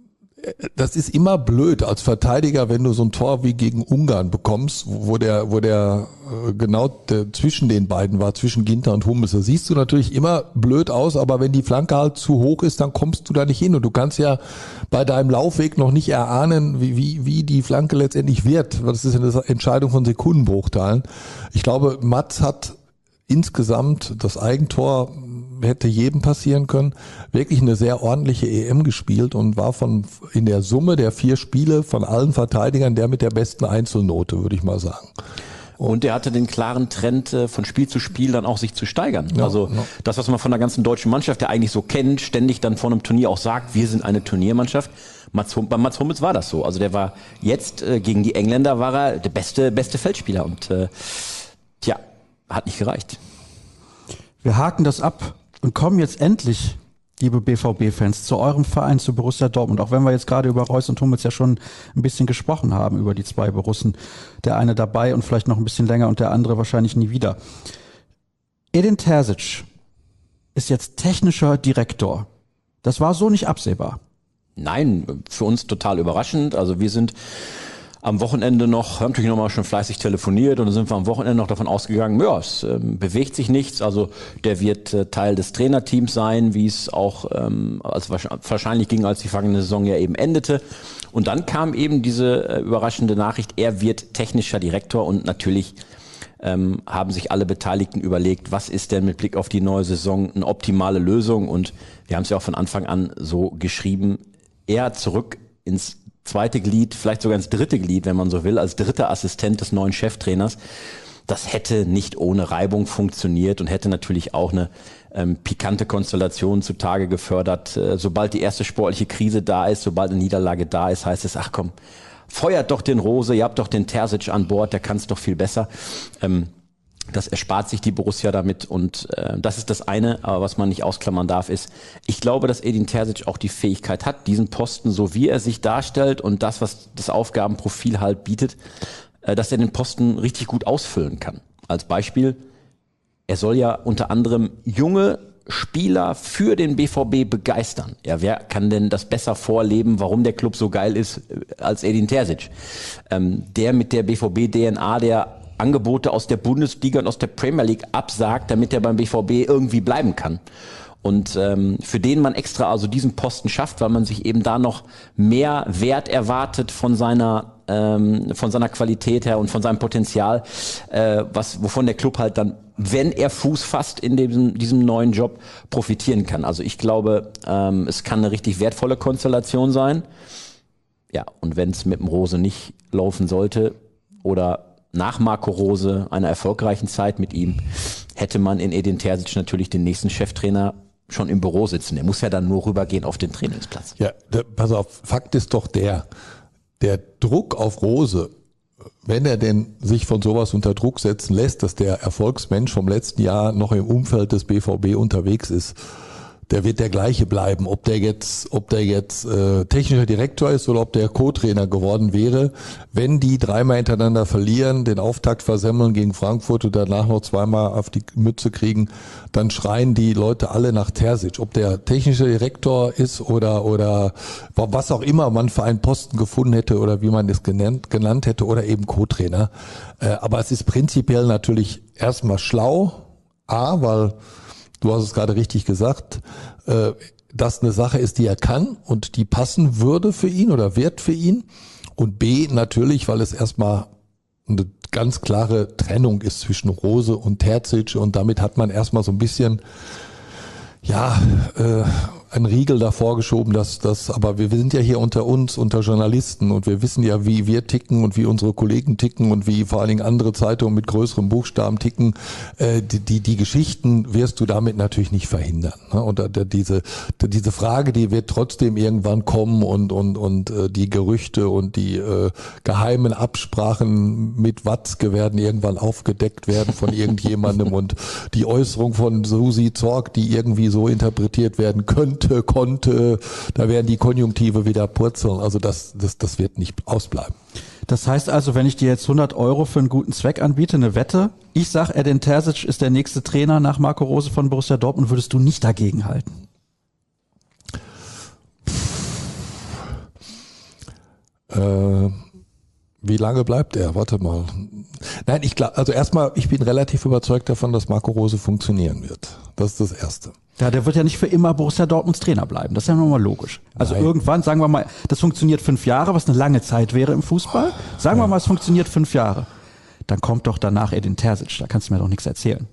das ist immer blöd als Verteidiger, wenn du so ein Tor wie gegen Ungarn bekommst, wo der, wo der genau der, zwischen den beiden war, zwischen Ginter und Hummels. Da siehst du natürlich immer blöd aus, aber wenn die Flanke halt zu hoch ist, dann kommst du da nicht hin. Und du kannst ja bei deinem Laufweg noch nicht erahnen, wie, wie, wie die Flanke letztendlich wird. Das ist eine Entscheidung von Sekundenbruchteilen. Ich glaube, Mats hat insgesamt das Eigentor, hätte jedem passieren können, wirklich eine sehr ordentliche E M gespielt und war von in der Summe der vier Spiele von allen Verteidigern der mit der besten Einzelnote, würde ich mal sagen. Und er hatte den klaren Trend, von Spiel zu Spiel dann auch sich zu steigern. Ja, also ja. das, was man von der ganzen deutschen Mannschaft, der eigentlich so kennt, ständig dann vor einem Turnier auch sagt, wir sind eine Turniermannschaft. Mats, bei Mats Hummels war das so. Also der war jetzt äh, gegen die Engländer war er der beste beste Feldspieler und äh, tja, hat nicht gereicht. Wir haken das ab und kommen jetzt endlich, liebe B V B-Fans, zu eurem Verein, zu Borussia Dortmund. Auch wenn wir jetzt gerade über Reus und Hummels ja schon ein bisschen gesprochen haben, über die zwei Borussen. Der eine dabei und vielleicht noch ein bisschen länger und der andere wahrscheinlich nie wieder. Edin Terzic ist jetzt technischer Direktor. Das war so nicht absehbar. Nein, für uns total überraschend. Also wir sind am Wochenende noch, haben natürlich nochmal schon fleißig telefoniert und dann sind wir am Wochenende noch davon ausgegangen, ja, es äh, bewegt sich nichts, also der wird äh, Teil des Trainerteams sein, wie es auch ähm, als wahrscheinlich ging, als die vergangene Saison ja eben endete. Und dann kam eben diese äh, überraschende Nachricht, er wird technischer Direktor und natürlich ähm, haben sich alle Beteiligten überlegt, was ist denn mit Blick auf die neue Saison eine optimale Lösung und wir haben es ja auch von Anfang an so geschrieben, er zurück ins zweite Glied, vielleicht sogar ins dritte Glied, wenn man so will, als dritter Assistent des neuen Cheftrainers. Das hätte nicht ohne Reibung funktioniert und hätte natürlich auch eine ähm, pikante Konstellation zutage gefördert. Äh, sobald die erste sportliche Krise da ist, sobald eine Niederlage da ist, heißt es, ach komm, feuert doch den Rose, ihr habt doch den Terzic an Bord, der kann es doch viel besser. Ähm, Das erspart sich die Borussia damit und äh, das ist das eine, aber was man nicht ausklammern darf ist, ich glaube, dass Edin Terzic auch die Fähigkeit hat, diesen Posten, so wie er sich darstellt und das, was das Aufgabenprofil halt bietet, äh, dass er den Posten richtig gut ausfüllen kann. Als Beispiel, er soll ja unter anderem junge Spieler für den B V B begeistern. Ja, wer kann denn das besser vorleben, warum der Club so geil ist, als Edin Terzic? Ähm, der mit der B V B-D N A, der Angebote aus der Bundesliga und aus der Premier League absagt, damit er beim B V B irgendwie bleiben kann. Und ähm, für den man extra also diesen Posten schafft, weil man sich eben da noch mehr Wert erwartet von seiner ähm, von seiner Qualität her und von seinem Potenzial, äh, was wovon der Club halt dann, wenn er Fuß fasst in diesem diesem neuen Job, profitieren kann. Also ich glaube, ähm, es kann eine richtig wertvolle Konstellation sein. Ja, und wenn es mit dem Rose nicht laufen sollte oder nach Marco Rose, einer erfolgreichen Zeit mit ihm, hätte man in Edin Terzic natürlich den nächsten Cheftrainer schon im Büro sitzen. Er muss ja dann nur rübergehen auf den Trainingsplatz. Ja, der, pass auf, Fakt ist doch der, der Druck auf Rose, wenn er denn sich von sowas unter Druck setzen lässt, dass der Erfolgsmensch vom letzten Jahr noch im Umfeld des B V B unterwegs ist, der wird der gleiche bleiben, ob der jetzt, ob der jetzt äh, technischer Direktor ist oder ob der Co-Trainer geworden wäre. Wenn die dreimal hintereinander verlieren, den Auftakt versemmeln gegen Frankfurt und danach noch zweimal auf die Mütze kriegen, dann schreien die Leute alle nach Terzic. Ob der technische Direktor ist oder oder was auch immer man für einen Posten gefunden hätte oder wie man es genannt, genannt hätte oder eben Co-Trainer. Äh, aber es ist prinzipiell natürlich erstmal schlau, A, weil du hast es gerade richtig gesagt, äh, dass eine Sache ist, die er kann und die passen würde für ihn oder wird für ihn. Und B, natürlich, weil es erstmal eine ganz klare Trennung ist zwischen Rose und Terzic und damit hat man erstmal so ein bisschen, ja, äh, einen Riegel davor geschoben, dass das, aber wir, wir sind ja hier unter uns, unter Journalisten und wir wissen ja, wie wir ticken und wie unsere Kollegen ticken und wie vor allen Dingen andere Zeitungen mit größeren Buchstaben ticken. Äh, die, die, die Geschichten wirst du damit natürlich nicht verhindern. Ne? Und äh, diese, diese Frage, die wird trotzdem irgendwann kommen und, und, und äh, die Gerüchte und die äh, geheimen Absprachen mit Watzke werden irgendwann aufgedeckt werden von irgendjemandem und die Äußerung von Susi Zorg, die irgendwie so interpretiert werden könnte, konnte, da werden die Konjunktive wieder purzeln. Also das, das, das wird nicht ausbleiben. Das heißt also, wenn ich dir jetzt hundert Euro für einen guten Zweck anbiete, eine Wette, ich sag, Edin Terzic ist der nächste Trainer nach Marco Rose von Borussia Dortmund, würdest du nicht dagegen halten? Äh, wie lange bleibt er? Warte mal. Nein, ich glaube, also erstmal, ich bin relativ überzeugt davon, dass Marco Rose funktionieren wird. Das ist das Erste. Ja, der wird ja nicht für immer Borussia Dortmunds Trainer bleiben. Das ist ja nochmal logisch. Also Nein. irgendwann, sagen wir mal, das funktioniert fünf Jahre, was eine lange Zeit wäre im Fußball. Sagen wir mal, es funktioniert fünf Jahre. Dann kommt doch danach Edin Terzic. Da kannst du mir doch nichts erzählen.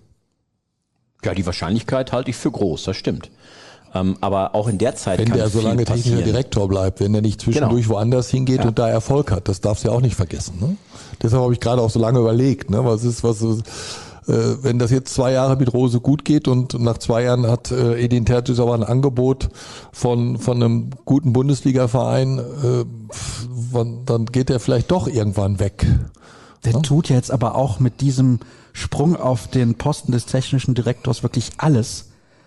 Ja, die Wahrscheinlichkeit halte ich für groß, das stimmt. Ähm, aber auch in der Zeit Wenn kann der so viel lange technischer passieren. Direktor bleibt, wenn er nicht zwischendurch Genau. woanders hingeht Ja. und da Erfolg hat, das darfst du ja auch nicht vergessen. Ne? Deshalb habe ich gerade auch so lange überlegt, ne? was ist, was ist, äh, wenn das jetzt zwei Jahre mit Rose gut geht und nach zwei Jahren hat äh, Edin Terzic aber ein Angebot von von einem guten Bundesliga-Verein, äh, wann, dann geht er vielleicht doch irgendwann weg. Der ja. tut ja jetzt aber auch mit diesem Sprung auf den Posten des technischen Direktors wirklich alles,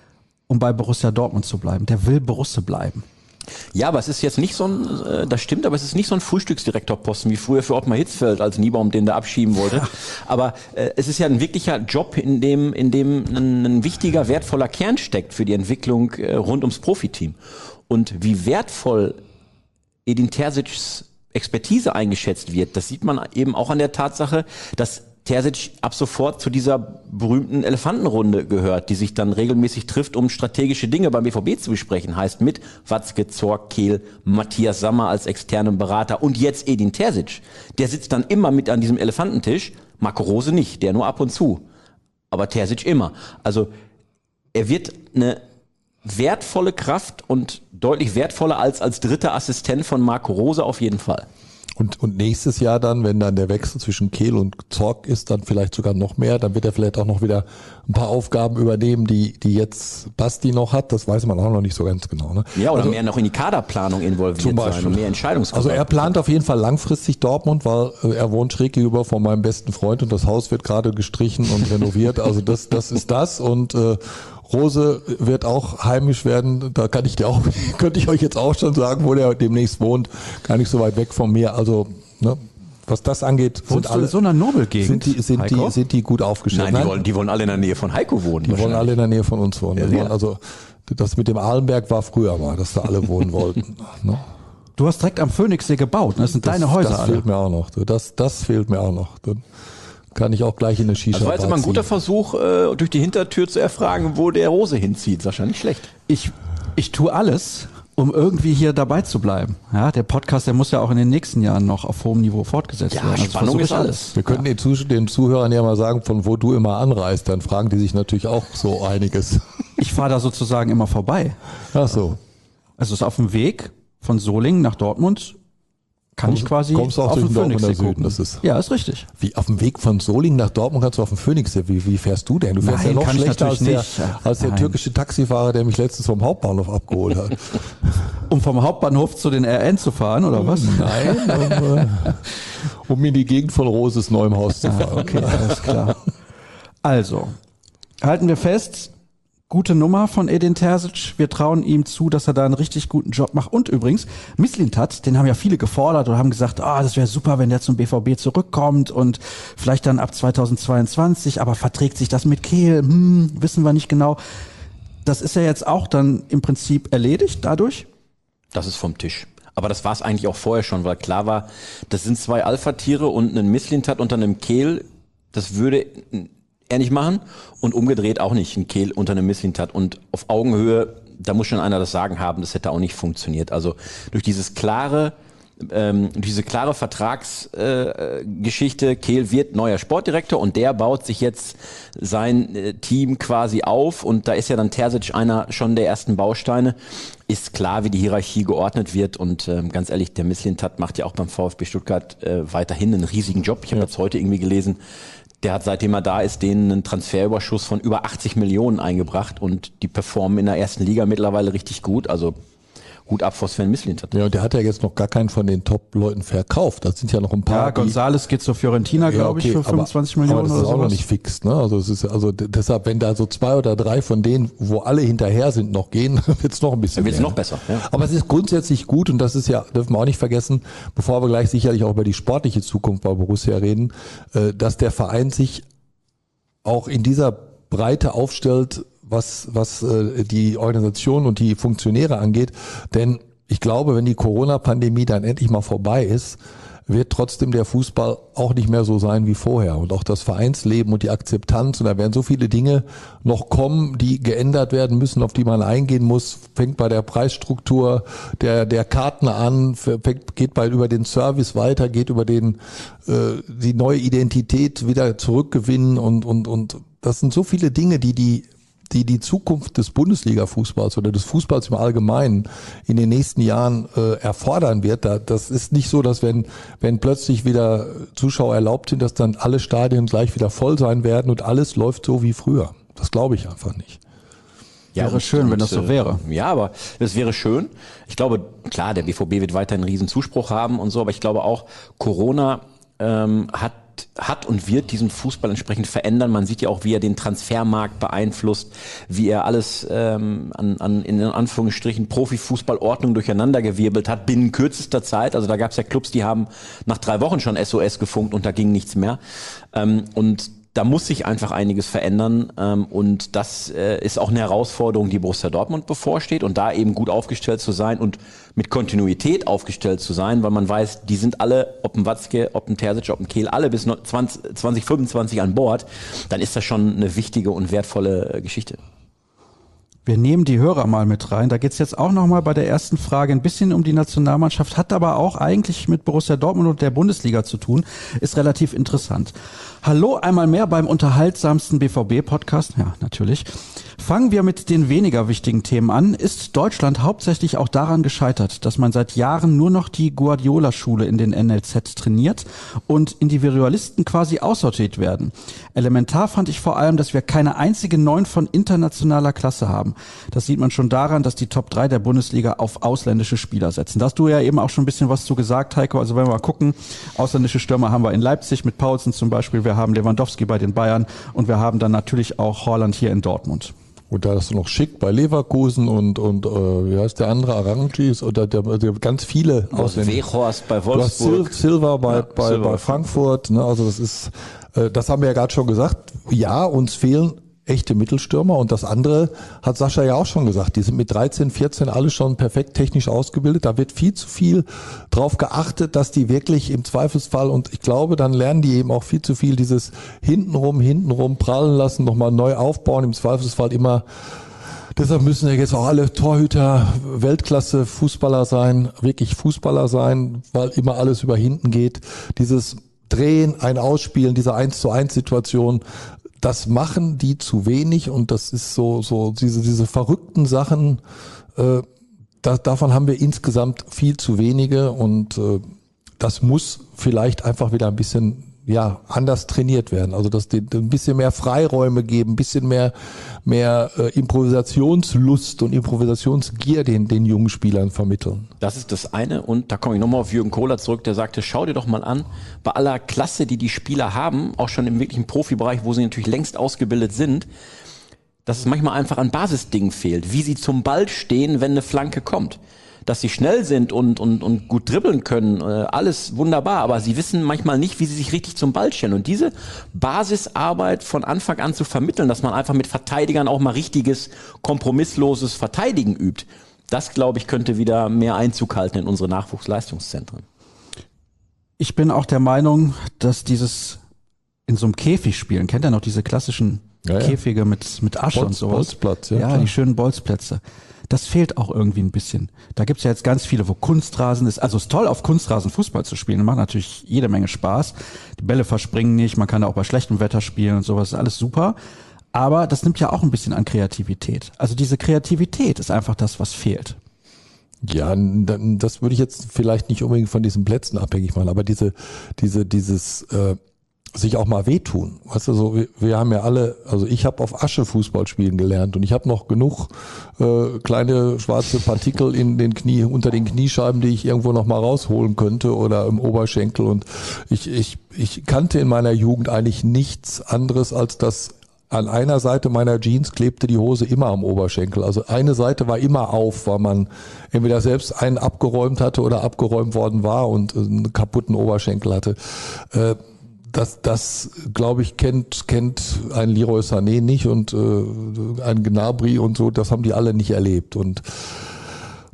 um bei Borussia Dortmund zu bleiben. Der will Borusse bleiben. Ja, aber es ist jetzt nicht so ein, äh, das stimmt, aber es ist nicht so ein Frühstücksdirektorposten wie früher für Ottmar Hitzfeld, als Niebaum den da abschieben wollte. Ja. Aber äh, es ist ja ein wirklicher Job, in dem, in dem ein, ein wichtiger, wertvoller Kern steckt für die Entwicklung äh, rund ums Profiteam. Und wie wertvoll Edin Terzics Expertise eingeschätzt wird, das sieht man eben auch an der Tatsache, dass Terzic ab sofort zu dieser berühmten Elefantenrunde gehört, die sich dann regelmäßig trifft, um strategische Dinge beim B V B zu besprechen. Heißt mit Watzke, Zorc, Kehl, Matthias Sammer als externen Berater und jetzt Edin Terzic. Der sitzt dann immer mit an diesem Elefantentisch, Marco Rose nicht, der nur ab und zu. Aber Terzic immer. Also er wird eine wertvolle Kraft und deutlich wertvoller als als dritter Assistent von Marco Rose auf jeden Fall. Und, und nächstes Jahr dann, wenn dann der Wechsel zwischen Kehl und Zorc ist, dann vielleicht sogar noch mehr, dann wird er vielleicht auch noch wieder ein paar Aufgaben übernehmen, die die jetzt Basti noch hat. Das weiß man auch noch nicht so ganz genau. Ne? Ja, oder also, mehr noch in die Kaderplanung involviert zum Beispiel. sein und mehr Entscheidungsgewalt. Also er plant auf jeden Fall langfristig Dortmund, weil äh, er wohnt schräg gegenüber von meinem besten Freund und das Haus wird gerade gestrichen und renoviert. Also das das ist das und äh, Rose wird auch heimisch werden, da kann ich dir auch, könnte ich euch jetzt auch schon sagen, wo der demnächst wohnt, gar nicht so weit weg von mir. Also, ne, was das angeht, sind Wohnst du alle in so einer Nobelgegend, sind die, sind Heiko? die, sind die gut aufgestellt. Nein, die wollen, die wollen alle in der Nähe von Heiko wohnen. Die wollen alle in der Nähe von uns wohnen. Ja, Die ja. wollen also, das mit dem Ahlenberg war früher mal, dass da alle wohnen wollten. Ne? Du hast direkt am Phoenixsee gebaut. Das sind Das, deine Häuser das alle. fehlt mir auch noch. Das, das fehlt mir auch noch. Dann kann ich auch gleich in eine Shisha Das war jetzt immer ein guter Versuch, äh, durch die Hintertür zu erfragen, wo der Rose hinzieht. Wahrscheinlich schlecht. Ich, ich tue alles, um irgendwie hier dabei zu bleiben. Ja, der Podcast, der muss ja auch in den nächsten Jahren noch auf hohem Niveau fortgesetzt Ja, werden. Also Spannung versuche ist ich alles. Wir können den, Zuh- den Zuhörern ja mal sagen, von wo du immer anreist, dann fragen die sich natürlich auch so einiges. Ich fahre da sozusagen immer vorbei. Ach so. Also es ist auf dem Weg von Solingen nach Dortmund, kann Kommst- ich quasi kommst du auch auf durch den den Dortmunder Phoenixsee Süden, gucken. das ist- Ja, ist richtig. Wie auf dem Weg von Solingen nach Dortmund kannst du auf dem Phoenixsee. Wie, wie fährst du denn? Du fährst Nein, ja noch kann ich schlechter als natürlich der, nicht. als der Nein. türkische Taxifahrer, der mich letztens vom Hauptbahnhof abgeholt hat. Um vom Hauptbahnhof zu den R N zu fahren, oder was? Nein, um, äh, um in die Gegend von Roses neuem Haus zu fahren. Okay, alles klar. Also, halten wir fest, gute Nummer von Edin Terzic. Wir trauen ihm zu, dass er da einen richtig guten Job macht. Und übrigens, Mislintat, den haben ja viele gefordert und haben gesagt, ah, das wäre super, wenn der zum B V B zurückkommt und vielleicht dann ab zweitausendzweiundzwanzig, aber verträgt sich das mit Kehl? Hm, wissen wir nicht genau. Das ist ja jetzt auch dann im Prinzip erledigt dadurch. Das ist vom Tisch. Aber das war es eigentlich auch vorher schon, weil klar war, das sind zwei Alpha-Tiere und ein Mislintat unter einem Kehl, das würde er nicht machen und umgedreht auch nicht, ein Kehl unter einem Mislintat. Und auf Augenhöhe, da muss schon einer das Sagen haben, das hätte auch nicht funktioniert. Also durch dieses klare, ähm, diese klare Vertragsgeschichte, äh, Geschichte, Kehl wird neuer Sportdirektor und der baut sich jetzt sein äh, Team quasi auf und da ist ja dann Terzic einer schon der ersten Bausteine. Ist klar, wie die Hierarchie geordnet wird und ähm, ganz ehrlich, der Mislintat macht ja auch beim VfB Stuttgart äh, weiterhin einen riesigen Job. Ich habe Ja. jetzt heute irgendwie gelesen, der hat, seitdem er da ist, denen einen Transferüberschuss von über achtzig Millionen eingebracht und die performen in der ersten Liga mittlerweile richtig gut. Also Hut ab vor Sven Mislintat. Ja, und der hat ja jetzt noch gar keinen von den Top-Leuten verkauft. Das sind ja noch ein paar. Ja, die- Gonzales geht zur Fiorentina, Ja, glaube ich, okay, für fünfundzwanzig Millionen aber das oder ist auch noch sowas. nicht fix, ne? Also es ist also d- deshalb, wenn da so zwei oder drei von denen, wo alle hinterher sind, noch gehen, wird's noch ein bisschen Dann wird's mehr. noch besser, ja. Aber es ist grundsätzlich gut und das ist ja, dürfen wir auch nicht vergessen, bevor wir gleich sicherlich auch über die sportliche Zukunft bei Borussia reden, äh, dass der Verein sich auch in dieser Breite aufstellt, was was äh, die Organisation und die Funktionäre angeht, denn ich glaube, wenn die Corona-Pandemie dann endlich mal vorbei ist, wird trotzdem der Fußball auch nicht mehr so sein wie vorher. Und auch das Vereinsleben und die Akzeptanz. Und da werden so viele Dinge noch kommen, die geändert werden müssen, auf die man eingehen muss. Fängt bei der Preisstruktur der der Karten an, fängt, geht bei über den Service weiter, geht über den äh, die neue Identität wieder zurückgewinnen. Und, und, und das sind so viele Dinge, die die die die Zukunft des Bundesliga-Fußballs oder des Fußballs im Allgemeinen in den nächsten Jahren äh, erfordern wird. Da, das ist nicht so, dass wenn wenn plötzlich wieder Zuschauer erlaubt sind, dass dann alle Stadien gleich wieder voll sein werden und alles läuft so wie früher. Das glaube ich einfach nicht. Ja, wäre schön, und, wenn das so wäre. Ja, aber das wäre schön. Ich glaube, klar, der B V B wird weiterhin einen riesen Zuspruch haben und so, aber ich glaube auch, Corona ähm, hat hat und wird diesen Fußball entsprechend verändern. Man sieht ja auch, wie er den Transfermarkt beeinflusst, wie er alles ähm, an, an in Anführungsstrichen Profifußballordnung durcheinandergewirbelt hat binnen kürzester Zeit. Also da gab es ja Clubs, die haben nach drei Wochen schon S O S gefunkt und da ging nichts mehr. Ähm, und da muss sich einfach einiges verändern ähm, und das äh, ist auch eine Herausforderung, die Borussia Dortmund bevorsteht und da eben gut aufgestellt zu sein und mit Kontinuität aufgestellt zu sein, weil man weiß, die sind alle, ob ein Watzke, ob ein Terzic, ob ein Kehl, alle bis zwanzig fünfundzwanzig an Bord, dann ist das schon eine wichtige und wertvolle Geschichte. Wir nehmen die Hörer mal mit rein. Da geht's jetzt auch nochmal bei der ersten Frage ein bisschen um die Nationalmannschaft, hat aber auch eigentlich mit Borussia Dortmund und der Bundesliga zu tun, ist relativ interessant. Hallo einmal mehr beim unterhaltsamsten B V B-Podcast. Ja, natürlich. Fangen wir mit den weniger wichtigen Themen an. Ist Deutschland hauptsächlich auch daran gescheitert, dass man seit Jahren nur noch die Guardiola-Schule in den N L Z trainiert und Individualisten quasi aussortiert werden? Elementar fand ich vor allem, dass wir keine einzige Neun von internationaler Klasse haben. Das sieht man schon daran, dass die Top drei der Bundesliga auf ausländische Spieler setzen. Da hast du ja eben auch schon ein bisschen was zu gesagt, Heiko. Also wenn wir mal gucken, ausländische Stürmer haben wir in Leipzig mit Paulsen zum Beispiel, wir haben Lewandowski bei den Bayern und wir haben dann natürlich auch Haaland hier in Dortmund. Und da hast du noch Schick bei Leverkusen und und äh, wie heißt der andere, Arangis oder der, der ganz viele Ausländer. Weghorst bei Wolfsburg. Du hast Sil Silva bei, ja, bei, Silva. bei Frankfurt. Ne? Also das ist, äh, das haben wir ja gerade schon gesagt. Ja, uns fehlen echte Mittelstürmer und das andere hat Sascha ja auch schon gesagt. Die sind mit dreizehn, vierzehn alle schon perfekt technisch ausgebildet. Da wird viel zu viel drauf geachtet, dass die wirklich im Zweifelsfall, und ich glaube, dann lernen die eben auch viel zu viel dieses hintenrum, hintenrum prallen lassen, nochmal neu aufbauen, im Zweifelsfall immer. Deshalb müssen ja jetzt auch alle Torhüter Weltklasse Fußballer sein, wirklich Fußballer sein, weil immer alles über hinten geht. Dieses Drehen, ein Ausspielen, diese eins zu eins Situation, das machen die zu wenig und das ist so so diese diese verrückten Sachen, äh, da, davon haben wir insgesamt viel zu wenige und äh, das muss vielleicht einfach wieder ein bisschen ja anders trainiert werden. Also dass die ein bisschen mehr Freiräume geben, ein bisschen mehr mehr äh, Improvisationslust und Improvisationsgier den den jungen Spielern vermitteln. Das ist das eine und da komme ich nochmal auf Jürgen Kohler zurück, der sagte, schau dir doch mal an, bei aller Klasse, die die Spieler haben, auch schon im wirklichen Profibereich, wo sie natürlich längst ausgebildet sind, dass es manchmal einfach an Basisdingen fehlt, wie sie zum Ball stehen, wenn eine Flanke kommt. Dass sie schnell sind und, und, und gut dribbeln können, äh, alles wunderbar, aber sie wissen manchmal nicht, wie sie sich richtig zum Ball stellen. Und diese Basisarbeit von Anfang an zu vermitteln, dass man einfach mit Verteidigern auch mal richtiges, kompromissloses Verteidigen übt, das, glaube ich, könnte wieder mehr Einzug halten in unsere Nachwuchsleistungszentren. Ich bin auch der Meinung, dass dieses in so einem Käfig spielen, kennt ihr noch diese klassischen ja, ja. Käfige mit, mit Asche Bolz, und sowas? Bolzplatz, ja. Ja, klar. die schönen Bolzplätze. Das fehlt auch irgendwie ein bisschen. Da gibt's ja jetzt ganz viele, wo Kunstrasen ist. Also es ist toll, auf Kunstrasen Fußball zu spielen. Das macht natürlich jede Menge Spaß. Die Bälle verspringen nicht, man kann da auch bei schlechtem Wetter spielen und sowas. Ist alles super. Aber das nimmt ja auch ein bisschen an Kreativität. Also diese Kreativität ist einfach das, was fehlt. Ja, das würde ich jetzt vielleicht nicht unbedingt von diesen Plätzen abhängig machen, aber diese, diese, dieses äh, sich auch mal wehtun. Weißt du, so wir, wir haben ja alle, also ich habe auf Asche Fußball spielen gelernt und ich habe noch genug äh, kleine schwarze Partikel in den Knie, unter den Kniescheiben, die ich irgendwo noch mal rausholen könnte oder im Oberschenkel. Und ich, ich, ich kannte in meiner Jugend eigentlich nichts anderes, als dass an einer Seite meiner Jeans klebte die Hose immer am Oberschenkel. Also eine Seite war immer auf, weil man entweder selbst einen abgeräumt hatte oder abgeräumt worden war und einen kaputten Oberschenkel hatte. Äh, Das, das glaube ich, kennt kennt ein Leroy Sané nicht und äh, ein Gnabry und so, das haben die alle nicht erlebt. Und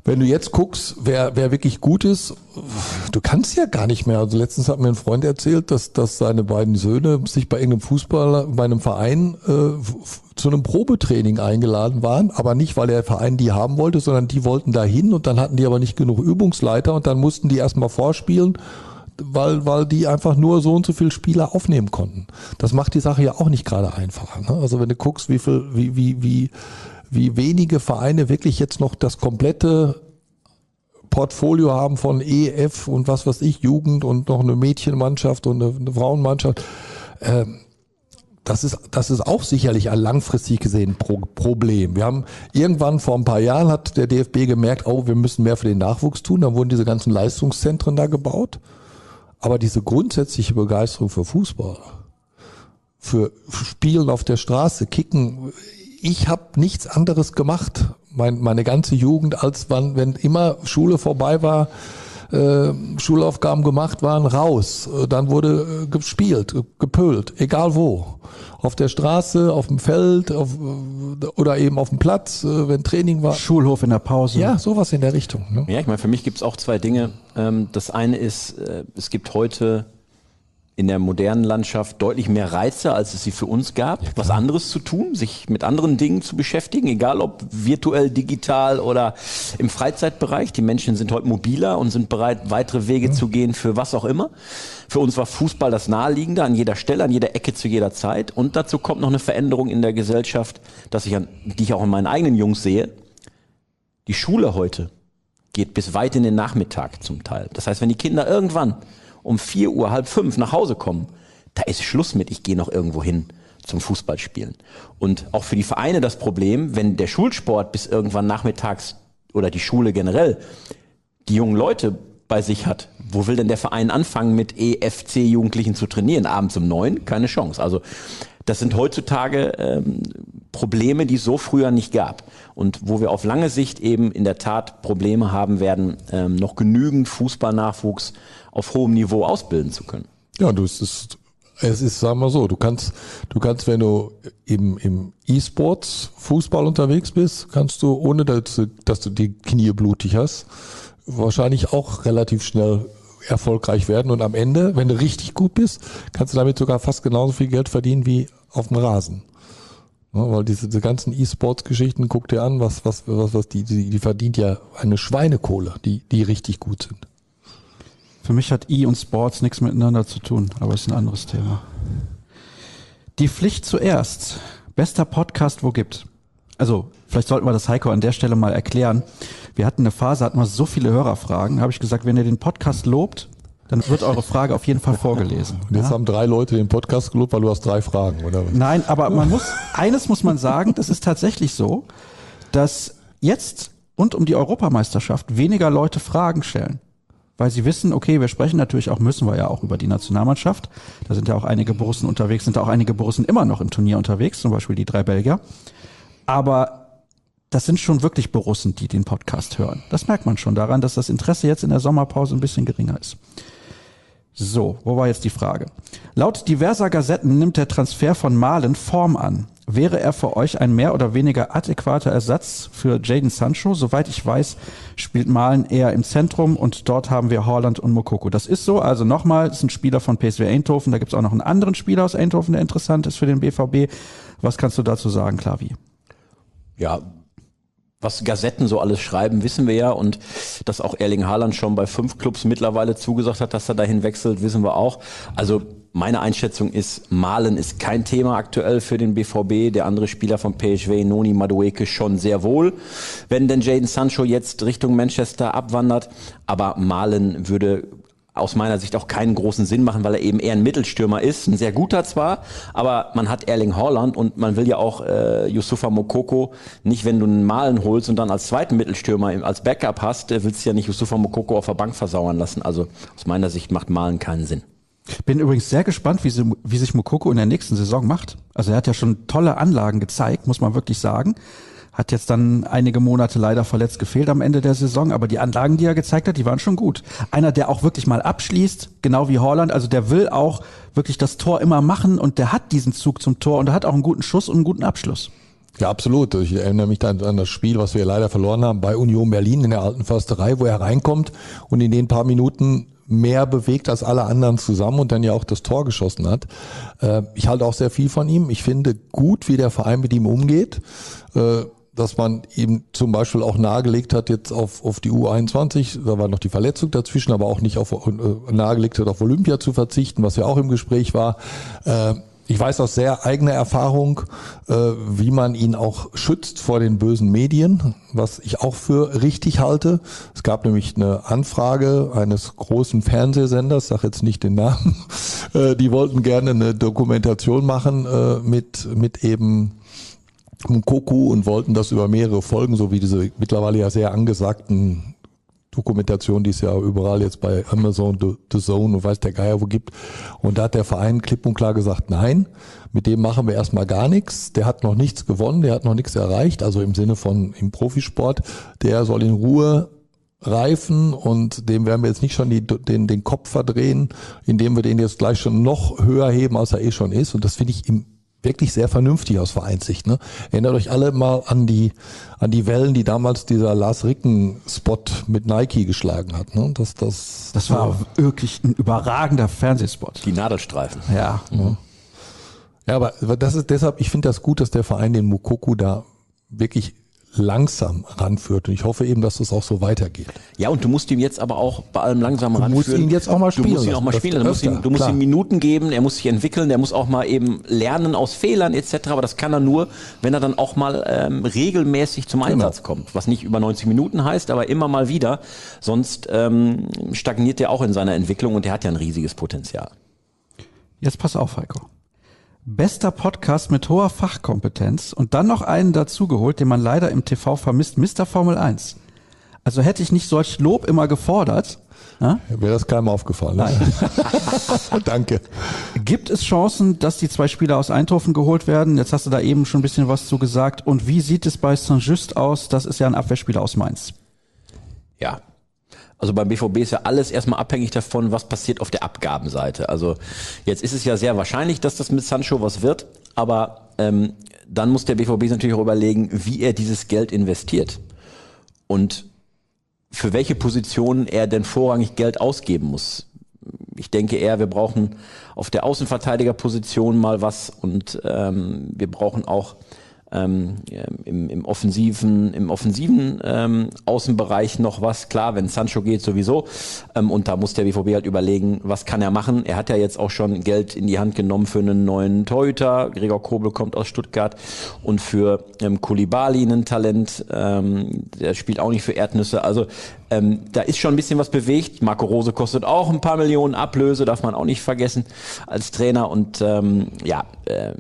wenn du jetzt guckst, wer, wer wirklich gut ist, du kannst ja gar nicht mehr. Also letztens hat mir ein Freund erzählt, dass, dass seine beiden Söhne sich bei irgendeinem Fußballer, bei einem Verein äh, f- zu einem Probetraining eingeladen waren, aber nicht, weil der Verein die haben wollte, sondern die wollten da hin und dann hatten die aber nicht genug Übungsleiter und dann mussten die erstmal vorspielen, weil, weil die einfach nur so und so viele Spieler aufnehmen konnten. Das macht die Sache ja auch nicht gerade einfacher. Ne? Also wenn du guckst, wie viel, wie, wie, wie, wie wenige Vereine wirklich jetzt noch das komplette Portfolio haben von E F und was weiß ich, Jugend und noch eine Mädchenmannschaft und eine, eine Frauenmannschaft. Ähm, das ist, das ist auch sicherlich ein langfristig gesehen Pro- Problem. Wir haben irgendwann vor ein paar Jahren hat der D F B gemerkt, oh, wir müssen mehr für den Nachwuchs tun. Dann wurden diese ganzen Leistungszentren da gebaut. Aber diese grundsätzliche Begeisterung für Fußball, für Spielen auf der Straße, Kicken, ich habe nichts anderes gemacht, mein, meine ganze Jugend, als wann, wenn immer Schule vorbei war, äh, Schulaufgaben gemacht waren, raus. Dann wurde äh, gespielt, gepölt, egal wo. Auf der Straße, auf dem Feld auf, oder eben auf dem Platz, äh, wenn Training war. Schulhof in der Pause. Ja, sowas in der Richtung. Ne? Ja, ich meine, für mich gibt es auch zwei Dinge. Ähm, das eine ist, äh, es gibt heute in der modernen Landschaft deutlich mehr Reize, als es sie für uns gab, ja, was anderes zu tun, sich mit anderen Dingen zu beschäftigen, egal ob virtuell, digital oder im Freizeitbereich. Die Menschen sind heute mobiler und sind bereit, weitere Wege ja. zu gehen für was auch immer. Für uns war Fußball das Naheliegende an jeder Stelle, an jeder Ecke zu jeder Zeit. Und dazu kommt noch eine Veränderung in der Gesellschaft, dass ich an, die ich auch an meinen eigenen Jungs sehe. Die Schule heute geht bis weit in den Nachmittag zum Teil. Das heißt, wenn die Kinder irgendwann um vier Uhr, halb fünf nach Hause kommen, da ist Schluss mit, ich gehe noch irgendwo hin zum Fußballspielen. Und auch für die Vereine das Problem, wenn der Schulsport bis irgendwann nachmittags oder die Schule generell die jungen Leute bei sich hat, wo will denn der Verein anfangen mit E F C-Jugendlichen zu trainieren? Abends um neun? Keine Chance. Also das sind heutzutage ähm, Probleme, die es so früher nicht gab. Und wo wir auf lange Sicht eben in der Tat Probleme haben werden, ähm, noch genügend Fußballnachwuchs auf hohem Niveau ausbilden zu können. Ja, du, es ist, es ist, sagen wir so, du kannst, du kannst, wenn du im, im E-Sports Fußball unterwegs bist, kannst du, ohne dass du, dass du die Knie blutig hast, wahrscheinlich auch relativ schnell erfolgreich werden. Und am Ende, wenn du richtig gut bist, kannst du damit sogar fast genauso viel Geld verdienen wie auf dem Rasen. Ja, weil diese, diese ganzen E-Sports-Geschichten, guck dir an, was, was, was, was die, die, die verdient ja eine Schweinekohle, die, die richtig gut sind. Für mich hat E und Sports nichts miteinander zu tun, aber ist ein anderes Thema. Die Pflicht zuerst. Bester Podcast, wo gibt. Also, vielleicht sollten wir das Heiko an der Stelle mal erklären. Wir hatten eine Phase, hatten wir so viele Hörerfragen, habe ich gesagt, wenn ihr den Podcast lobt, dann wird eure Frage auf jeden Fall vorgelesen. Und jetzt ja? haben drei Leute den Podcast gelobt, weil du hast drei Fragen, oder was? Nein, aber man muss, eines muss man sagen, das ist tatsächlich so, dass jetzt und um die Europameisterschaft weniger Leute Fragen stellen. Weil sie wissen, okay, wir sprechen natürlich auch, müssen wir ja auch über die Nationalmannschaft. Da sind ja auch einige Borussen unterwegs, sind auch einige Borussen immer noch im Turnier unterwegs, zum Beispiel die drei Belgier. Aber das sind schon wirklich Borussen, die den Podcast hören. Das merkt man schon daran, dass das Interesse jetzt in der Sommerpause ein bisschen geringer ist. So, wo war jetzt die Frage? Laut diverser Gazetten nimmt der Transfer von Malen Form an. Wäre er für euch ein mehr oder weniger adäquater Ersatz für Jadon Sancho? Soweit ich weiß, spielt Malen eher im Zentrum und dort haben wir Haaland und Moukoko. Das ist so, also nochmal, das ist ein Spieler von P S V Eindhoven, da gibt es auch noch einen anderen Spieler aus Eindhoven, der interessant ist für den B V B. Was kannst du dazu sagen, Klavi? Ja, was Gazetten so alles schreiben, wissen wir ja, und dass auch Erling Haaland schon bei fünf Clubs mittlerweile zugesagt hat, dass er dahin wechselt, wissen wir auch. Also meine Einschätzung ist, Malen ist kein Thema aktuell für den B V B. Der andere Spieler von P S V, Noni Madueke, schon sehr wohl. Wenn denn Jadon Sancho jetzt Richtung Manchester abwandert, aber Malen würde aus meiner Sicht auch keinen großen Sinn machen, weil er eben eher ein Mittelstürmer ist, ein sehr guter zwar, aber man hat Erling Haaland und man will ja auch äh, Youssoufa Moukoko nicht, wenn du einen Malen holst und dann als zweiten Mittelstürmer als Backup hast, äh, willst du ja nicht Youssoufa Moukoko auf der Bank versauern lassen. Also aus meiner Sicht macht Malen keinen Sinn. Bin übrigens sehr gespannt, wie, sie, wie sich Moukoko in der nächsten Saison macht. Also er hat ja schon tolle Anlagen gezeigt, muss man wirklich sagen. Hat jetzt dann einige Monate leider verletzt gefehlt am Ende der Saison, aber die Anlagen, die er gezeigt hat, die waren schon gut. Einer, der auch wirklich mal abschließt, genau wie Haaland, also der will auch wirklich das Tor immer machen und der hat diesen Zug zum Tor und der hat auch einen guten Schuss und einen guten Abschluss. Ja, absolut. Ich erinnere mich dann an das Spiel, was wir leider verloren haben bei Union Berlin in der alten Försterei, wo er reinkommt und in den paar Minuten mehr bewegt als alle anderen zusammen und dann ja auch das Tor geschossen hat. Ich halte auch sehr viel von ihm. Ich finde gut, wie der Verein mit ihm umgeht, dass man ihm zum Beispiel auch nahegelegt hat jetzt auf, auf die U einundzwanzig, da war noch die Verletzung dazwischen, aber auch nicht auf nahegelegt hat, auf Olympia zu verzichten, was ja auch im Gespräch war. Ich weiß aus sehr eigener Erfahrung, äh, wie man ihn auch schützt vor den bösen Medien, was ich auch für richtig halte. Es gab nämlich eine Anfrage eines großen Fernsehsenders, sag jetzt nicht den Namen, äh, die wollten gerne eine Dokumentation machen äh, mit mit eben Moukoko und wollten das über mehrere Folgen, so wie diese mittlerweile ja sehr angesagten Dokumentation, die es ja überall jetzt bei Amazon, The, The Zone und weiß der Geier wo gibt. Und da hat der Verein klipp und klar gesagt, nein, mit dem machen wir erstmal gar nichts. Der hat noch nichts gewonnen, der hat noch nichts erreicht, also im Sinne von im Profisport. Der soll in Ruhe reifen und dem werden wir jetzt nicht schon die, den, den Kopf verdrehen, indem wir den jetzt gleich schon noch höher heben, als er eh schon ist. Und das finde ich im wirklich sehr vernünftig aus Vereinssicht. Ne? Erinnert euch alle mal an die an die Wellen, die damals dieser Lars Ricken-Spot mit Nike geschlagen hat. Ne? Das, das, das war ja wirklich ein überragender Fernsehspot. Die Nadelstreifen. Ja. Mhm. Ja, aber das ist deshalb, ich finde das gut, dass der Verein den Moukoko da wirklich langsam ranführt. Und ich hoffe eben, dass das auch so weitergeht. Ja, und du musst ihn jetzt aber auch bei allem langsam du ranführen. Du musst ihn jetzt auch mal spielen. Du musst ihn auch mal spielen. Du musst, ihn, du musst ihm Minuten geben, er muss sich entwickeln, er muss auch mal eben lernen aus Fehlern et cetera. Aber das kann er nur, wenn er dann auch mal ähm, regelmäßig zum Einsatz genau. kommt. Was nicht über neunzig Minuten heißt, aber immer mal wieder. Sonst ähm, stagniert er auch in seiner Entwicklung und er hat ja ein riesiges Potenzial. Jetzt pass auf, Heiko. Bester Podcast mit hoher Fachkompetenz und dann noch einen dazugeholt, den man leider im T V vermisst, Mister Formel eins. Also hätte ich nicht solch Lob immer gefordert. Ja? Wäre das keinem aufgefallen. Nein. Danke. Gibt es Chancen, dass die zwei Spieler aus Eindhoven geholt werden? Jetzt hast du da eben schon ein bisschen was zu gesagt. Und wie sieht es bei Saint-Just aus? Das ist ja ein Abwehrspieler aus Mainz. Ja. Also beim B V B ist ja alles erstmal abhängig davon, was passiert auf der Abgabenseite. Also jetzt ist es ja sehr wahrscheinlich, dass das mit Sancho was wird, aber ähm, dann muss der B V B natürlich auch überlegen, wie er dieses Geld investiert und für welche Positionen er denn vorrangig Geld ausgeben muss. Ich denke eher, wir brauchen auf der Außenverteidigerposition mal was und ähm, wir brauchen auch Ähm, im, im offensiven, im offensiven ähm, Außenbereich noch was. Klar, wenn Sancho geht sowieso. Ähm, und da muss der B V B halt überlegen, was kann er machen. Er hat ja jetzt auch schon Geld in die Hand genommen für einen neuen Torhüter. Gregor Kobel kommt aus Stuttgart. Und für ähm, Koulibaly ein Talent. Ähm, der spielt auch nicht für Erdnüsse. Also ähm, da ist schon ein bisschen was bewegt. Marco Rose kostet auch ein paar Millionen Ablöse, darf man auch nicht vergessen als Trainer. Und ähm, ja, ähm,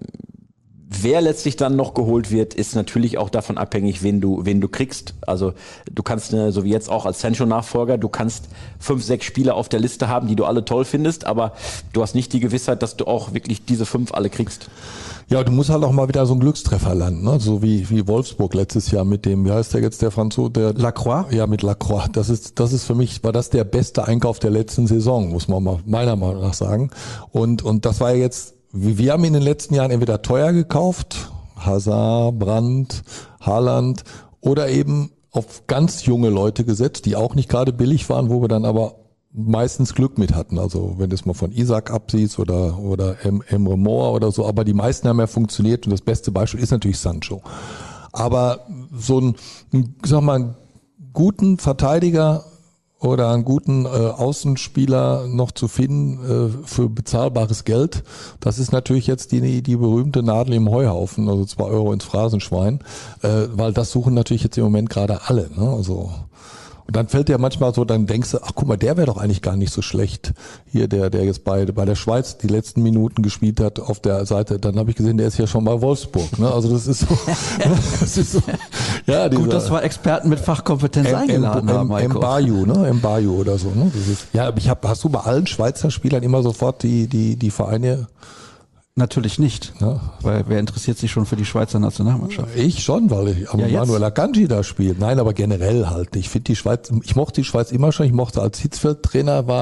wer letztlich dann noch geholt wird, ist natürlich auch davon abhängig, wen du, wen du kriegst. Also du kannst, eine, so wie jetzt auch als Sancho-Nachfolger, du kannst fünf, sechs Spieler auf der Liste haben, die du alle toll findest, aber du hast nicht die Gewissheit, dass du auch wirklich diese fünf alle kriegst. Ja, du musst halt auch mal wieder so einen Glückstreffer landen, ne? So wie wie Wolfsburg letztes Jahr mit dem, wie heißt der jetzt, der Franzose, der Lacroix? Ja, mit Lacroix. Das ist das ist für mich, war das der beste Einkauf der letzten Saison, muss man mal meiner Meinung nach sagen. Und und das war jetzt, wir haben in den letzten Jahren entweder teuer gekauft, Hazard, Brandt, Haaland, oder eben auf ganz junge Leute gesetzt, die auch nicht gerade billig waren, wo wir dann aber meistens Glück mit hatten. Also wenn du es mal von Isaac absiehst oder oder Emre Mor oder so, aber die meisten haben ja funktioniert und das beste Beispiel ist natürlich Sancho. Aber so ein, sag mal, einen guten Verteidiger oder einen guten äh, Außenspieler noch zu finden äh, für bezahlbares Geld, das ist natürlich jetzt die die berühmte Nadel im Heuhaufen, also zwei Euro ins Phrasenschwein, äh, weil das suchen natürlich jetzt im Moment gerade alle. Ne? Also und dann fällt dir manchmal so, dann denkst du, ach guck mal, der wäre doch eigentlich gar nicht so schlecht. Hier, der der jetzt bei bei der Schweiz die letzten Minuten gespielt hat auf der Seite, dann habe ich gesehen, der ist ja schon bei Wolfsburg. Ne? Also das ist so, das ist so ja, dieser, gut, dass wir Experten mit Fachkompetenz M- eingeladen M- haben, Heiko. Mbayu, ne? Mbayu oder so. Ne? Das ist, ja, ich hab, hast du bei allen Schweizer Spielern immer sofort die die die Vereine? Natürlich nicht, ja. Weil wer interessiert sich schon für die Schweizer Nationalmannschaft? Ich schon, weil ich ja, Manuel Akanji da spielt. Nein, aber generell halt. Ich finde die Schweiz, ich mochte die Schweiz immer schon. Ich mochte, als Hitzfeld Trainer war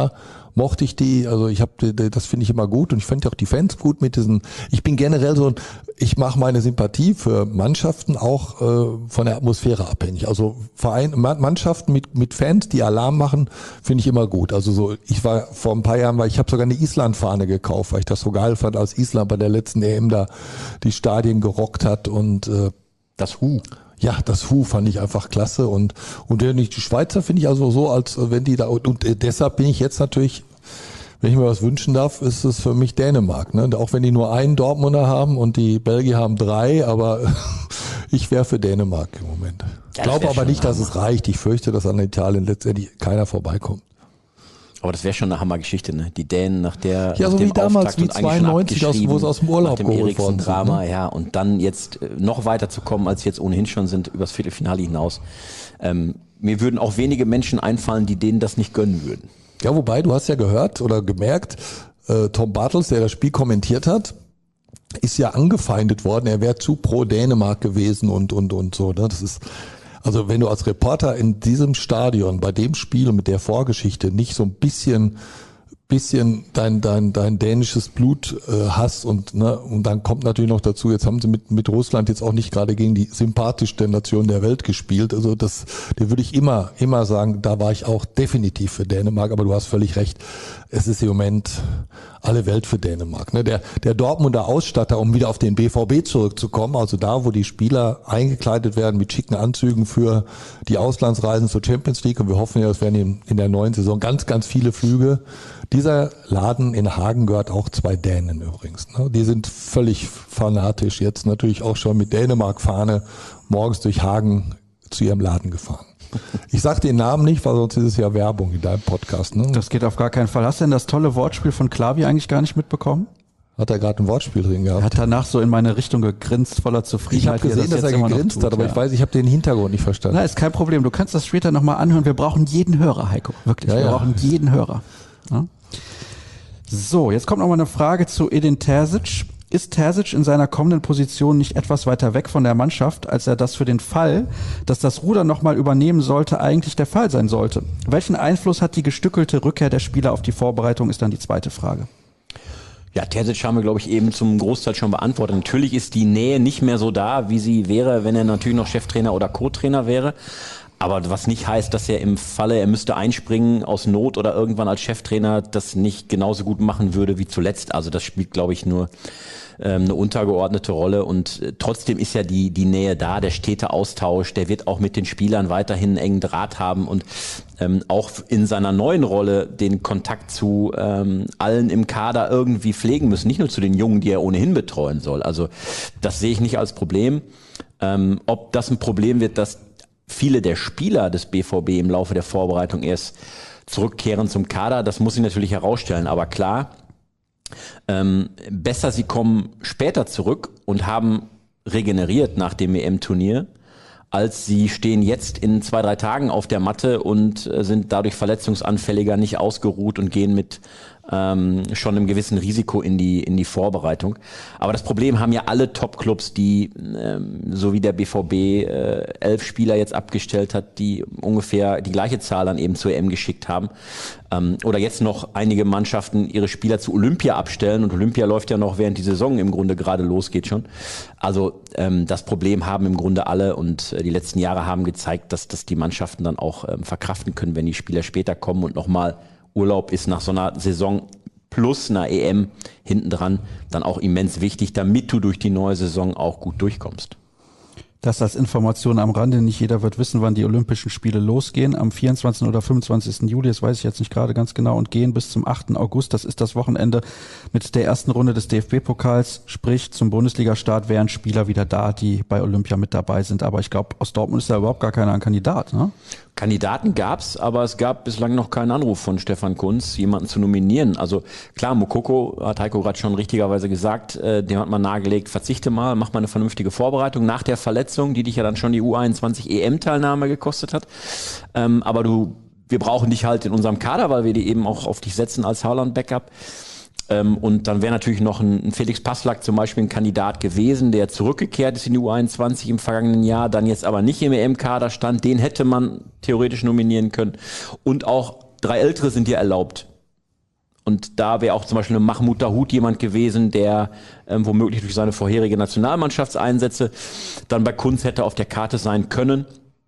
mochte ich die, also ich habe, das finde ich immer gut und ich finde auch die Fans gut mit diesen, ich bin generell so, ich mache meine Sympathie für Mannschaften auch äh, von der Atmosphäre abhängig. Also Verein, Mannschaften mit mit Fans, die Alarm machen, finde ich immer gut. Also so, ich war vor ein paar Jahren, weil ich habe sogar eine Island-Fahne gekauft, weil ich das so geil fand, als Island bei der letzten E M da die Stadien gerockt hat und äh, das Hu. Ja, das Hu fand ich einfach klasse und und die Schweizer finde ich also so, als wenn die da und, und deshalb bin ich jetzt natürlich, wenn ich mir was wünschen darf, ist es für mich Dänemark. Ne? Auch wenn die nur einen Dortmunder haben und die Belgier haben drei, aber ich wäre für Dänemark im Moment. Ich glaube aber nicht, dass es reicht. Ich fürchte, dass an Italien letztendlich keiner vorbeikommt. Aber das wäre schon eine Hammergeschichte, ne? Die Dänen nach der ja, nach so dem wie damals, Auftakt wie zweiundneunzig, aus, wo es aus dem Urlaub geholt worden sind. Drama, ne? Ja, und dann jetzt noch weiter zu kommen, als jetzt ohnehin schon sind, übers Viertelfinale hinaus. Ähm, mir würden auch wenige Menschen einfallen, die denen das nicht gönnen würden. Ja, wobei, du hast ja gehört oder gemerkt, äh, Tom Bartels, der das Spiel kommentiert hat, ist ja angefeindet worden, er wäre zu pro Dänemark gewesen und und und so. Ne? Das ist, also wenn du als Reporter in diesem Stadion bei dem Spiel und mit der Vorgeschichte nicht so ein bisschen bisschen dein dein dein dänisches Blut äh, hast und ne und dann kommt natürlich noch dazu, jetzt haben sie mit mit Russland jetzt auch nicht gerade gegen die sympathischste Nation der Welt gespielt, also das, dir würde ich immer immer sagen, da war ich auch definitiv für Dänemark, aber du hast völlig recht, es ist im Moment alle Welt für Dänemark, ne? Der der Dortmunder Ausstatter, um wieder auf den B V B zurückzukommen, also da, wo die Spieler eingekleidet werden mit schicken Anzügen für die Auslandsreisen zur Champions League und wir hoffen ja, es werden in, in der neuen Saison ganz ganz viele Flüge. Dieser Laden in Hagen gehört auch zwei Dänen übrigens. Ne? Die sind völlig fanatisch jetzt natürlich auch schon mit Dänemark-Fahne morgens durch Hagen zu ihrem Laden gefahren. Ich sag den Namen nicht, weil sonst ist es ja Werbung in deinem Podcast. Ne? Das geht auf gar keinen Fall. Hast du denn das tolle Wortspiel von Klavi eigentlich gar nicht mitbekommen? Hat er gerade ein Wortspiel drin gehabt? Er hat danach so in meine Richtung gegrinst, voller Zufriedenheit. Ich habe gesehen, dass er gegrinst tut, hat, aber ja. Ich weiß, ich habe den Hintergrund nicht verstanden. Na, ist kein Problem. Du kannst das später nochmal anhören. Wir brauchen jeden Hörer, Heiko. Wirklich, ja, wir ja. brauchen jeden Hörer. Ja? So, jetzt kommt noch mal eine Frage zu Edin Terzic. Ist Terzic in seiner kommenden Position nicht etwas weiter weg von der Mannschaft, als er das für den Fall, dass das Ruder nochmal übernehmen sollte, eigentlich der Fall sein sollte? Welchen Einfluss hat die gestückelte Rückkehr der Spieler auf die Vorbereitung, ist dann die zweite Frage. Ja, Terzic haben wir, glaube ich, eben zum Großteil schon beantwortet. Natürlich ist die Nähe nicht mehr so da, wie sie wäre, wenn er natürlich noch Cheftrainer oder Co-Trainer wäre. Aber was nicht heißt, dass er im Falle, er müsste einspringen aus Not oder irgendwann als Cheftrainer das nicht genauso gut machen würde wie zuletzt. Also das spielt, glaube ich, nur ähm, eine untergeordnete Rolle. Und äh, trotzdem ist ja die die Nähe da, der stete Austausch, der wird auch mit den Spielern weiterhin einen engen Draht haben und ähm, auch in seiner neuen Rolle den Kontakt zu ähm, allen im Kader irgendwie pflegen müssen. Nicht nur zu den Jungen, die er ohnehin betreuen soll. Also das sehe ich nicht als Problem. Ähm, ob das ein Problem wird, dass viele der Spieler des B V B im Laufe der Vorbereitung erst zurückkehren zum Kader, das muss ich natürlich herausstellen. Aber klar, ähm, besser sie kommen später zurück und haben regeneriert nach dem E M-Turnier, als sie stehen jetzt in zwei, drei Tagen auf der Matte und äh, sind dadurch verletzungsanfälliger, nicht ausgeruht und gehen mit ähm, schon einem gewissen Risiko in die in die Vorbereitung. Aber das Problem haben ja alle Top-Clubs, die, ähm, so wie der B V B, äh, elf Spieler jetzt abgestellt hat, die ungefähr die gleiche Zahl dann eben zur E M geschickt haben. Ähm, oder jetzt noch einige Mannschaften ihre Spieler zu Olympia abstellen und Olympia läuft ja noch, während die Saison im Grunde gerade losgeht schon. Also ähm, das Problem haben im Grunde alle und äh, die letzten Jahre haben gezeigt, dass das die Mannschaften dann auch ähm, verkraften können, wenn die Spieler später kommen und nochmal Urlaub ist nach so einer Saison plus einer E M hinten dran dann auch immens wichtig, damit du durch die neue Saison auch gut durchkommst. Das als Information am Rande. Nicht jeder wird wissen, wann die Olympischen Spiele losgehen. Am vierundzwanzigsten oder fünfundzwanzigsten Juli, das weiß ich jetzt nicht gerade ganz genau, und gehen bis zum achten August. Das ist das Wochenende mit der ersten Runde des D F B-Pokals. Sprich, zum Bundesliga-Start wären Spieler wieder da, die bei Olympia mit dabei sind. Aber ich glaube, aus Dortmund ist da überhaupt gar keiner ein Kandidat, ne? Kandidaten gab's, aber es gab bislang noch keinen Anruf von Stefan Kuntz, jemanden zu nominieren. Also klar, Moukoko, hat Heiko gerade schon richtigerweise gesagt, äh, dem hat man nahegelegt, verzichte mal, mach mal eine vernünftige Vorbereitung nach der Verletzung, die dich ja dann schon die U einundzwanzig E M-Teilnahme gekostet hat. Ähm, aber du, wir brauchen dich halt in unserem Kader, weil wir die eben auch auf dich setzen als Haaland-Backup. Ähm, und dann wäre natürlich noch ein, ein Felix Passlack zum Beispiel ein Kandidat gewesen, der zurückgekehrt ist in die U einundzwanzig im vergangenen Jahr, dann jetzt aber nicht im E M-Kader stand. Den hätte man theoretisch nominieren können. Und auch drei Ältere sind ja erlaubt. Und da wäre auch zum Beispiel Mahmoud Dahoud jemand gewesen, der ähm, womöglich durch seine vorherige Nationalmannschaftseinsätze dann bei Kunz hätte auf der Karte sein können.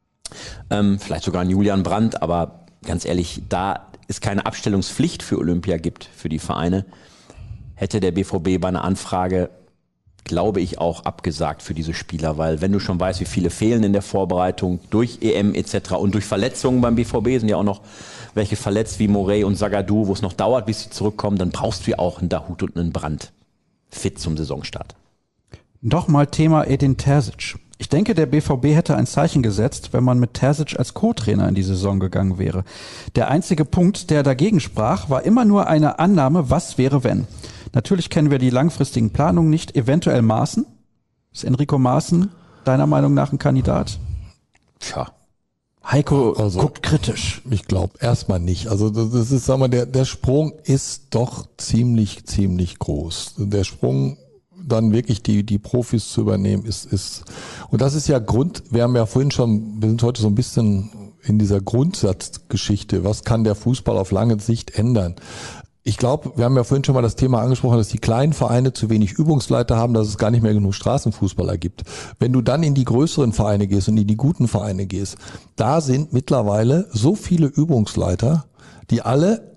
Ähm, vielleicht sogar ein Julian Brandt, aber ganz ehrlich, da es keine Abstellungspflicht für Olympia gibt, für die Vereine, hätte der B V B bei einer Anfrage, glaube ich, auch abgesagt für diese Spieler, weil wenn du schon weißt, wie viele fehlen in der Vorbereitung durch E M et cetera und durch Verletzungen beim B V B, sind ja auch noch welche verletzt wie Morey und Zagadou, wo es noch dauert, bis sie zurückkommen, dann brauchst du ja auch einen Dahoud und einen Brandt fit zum Saisonstart. Noch mal Thema Edin Terzic. Ich denke, der B V B hätte ein Zeichen gesetzt, wenn man mit Terzic als Co-Trainer in die Saison gegangen wäre. Der einzige Punkt, der dagegen sprach, war immer nur eine Annahme, was wäre wenn. Natürlich kennen wir die langfristigen Planungen nicht. Eventuell Maaßen? Ist Enrico Maaßen deiner Meinung nach ein Kandidat? Tja. Heiko also, guckt kritisch. Ich glaube erstmal nicht. Also das ist, sagen wir, der, der Sprung ist doch ziemlich, ziemlich groß. Der Sprung, dann wirklich die, die Profis zu übernehmen, ist, ist, und das ist ja Grund, wir haben ja vorhin schon, wir sind heute so ein bisschen in dieser Grundsatzgeschichte, was kann der Fußball auf lange Sicht ändern? Ich glaube, wir haben ja vorhin schon mal das Thema angesprochen, dass die kleinen Vereine zu wenig Übungsleiter haben, dass es gar nicht mehr genug Straßenfußballer gibt. Wenn du dann in die größeren Vereine gehst und in die guten Vereine gehst, da sind mittlerweile so viele Übungsleiter, die alle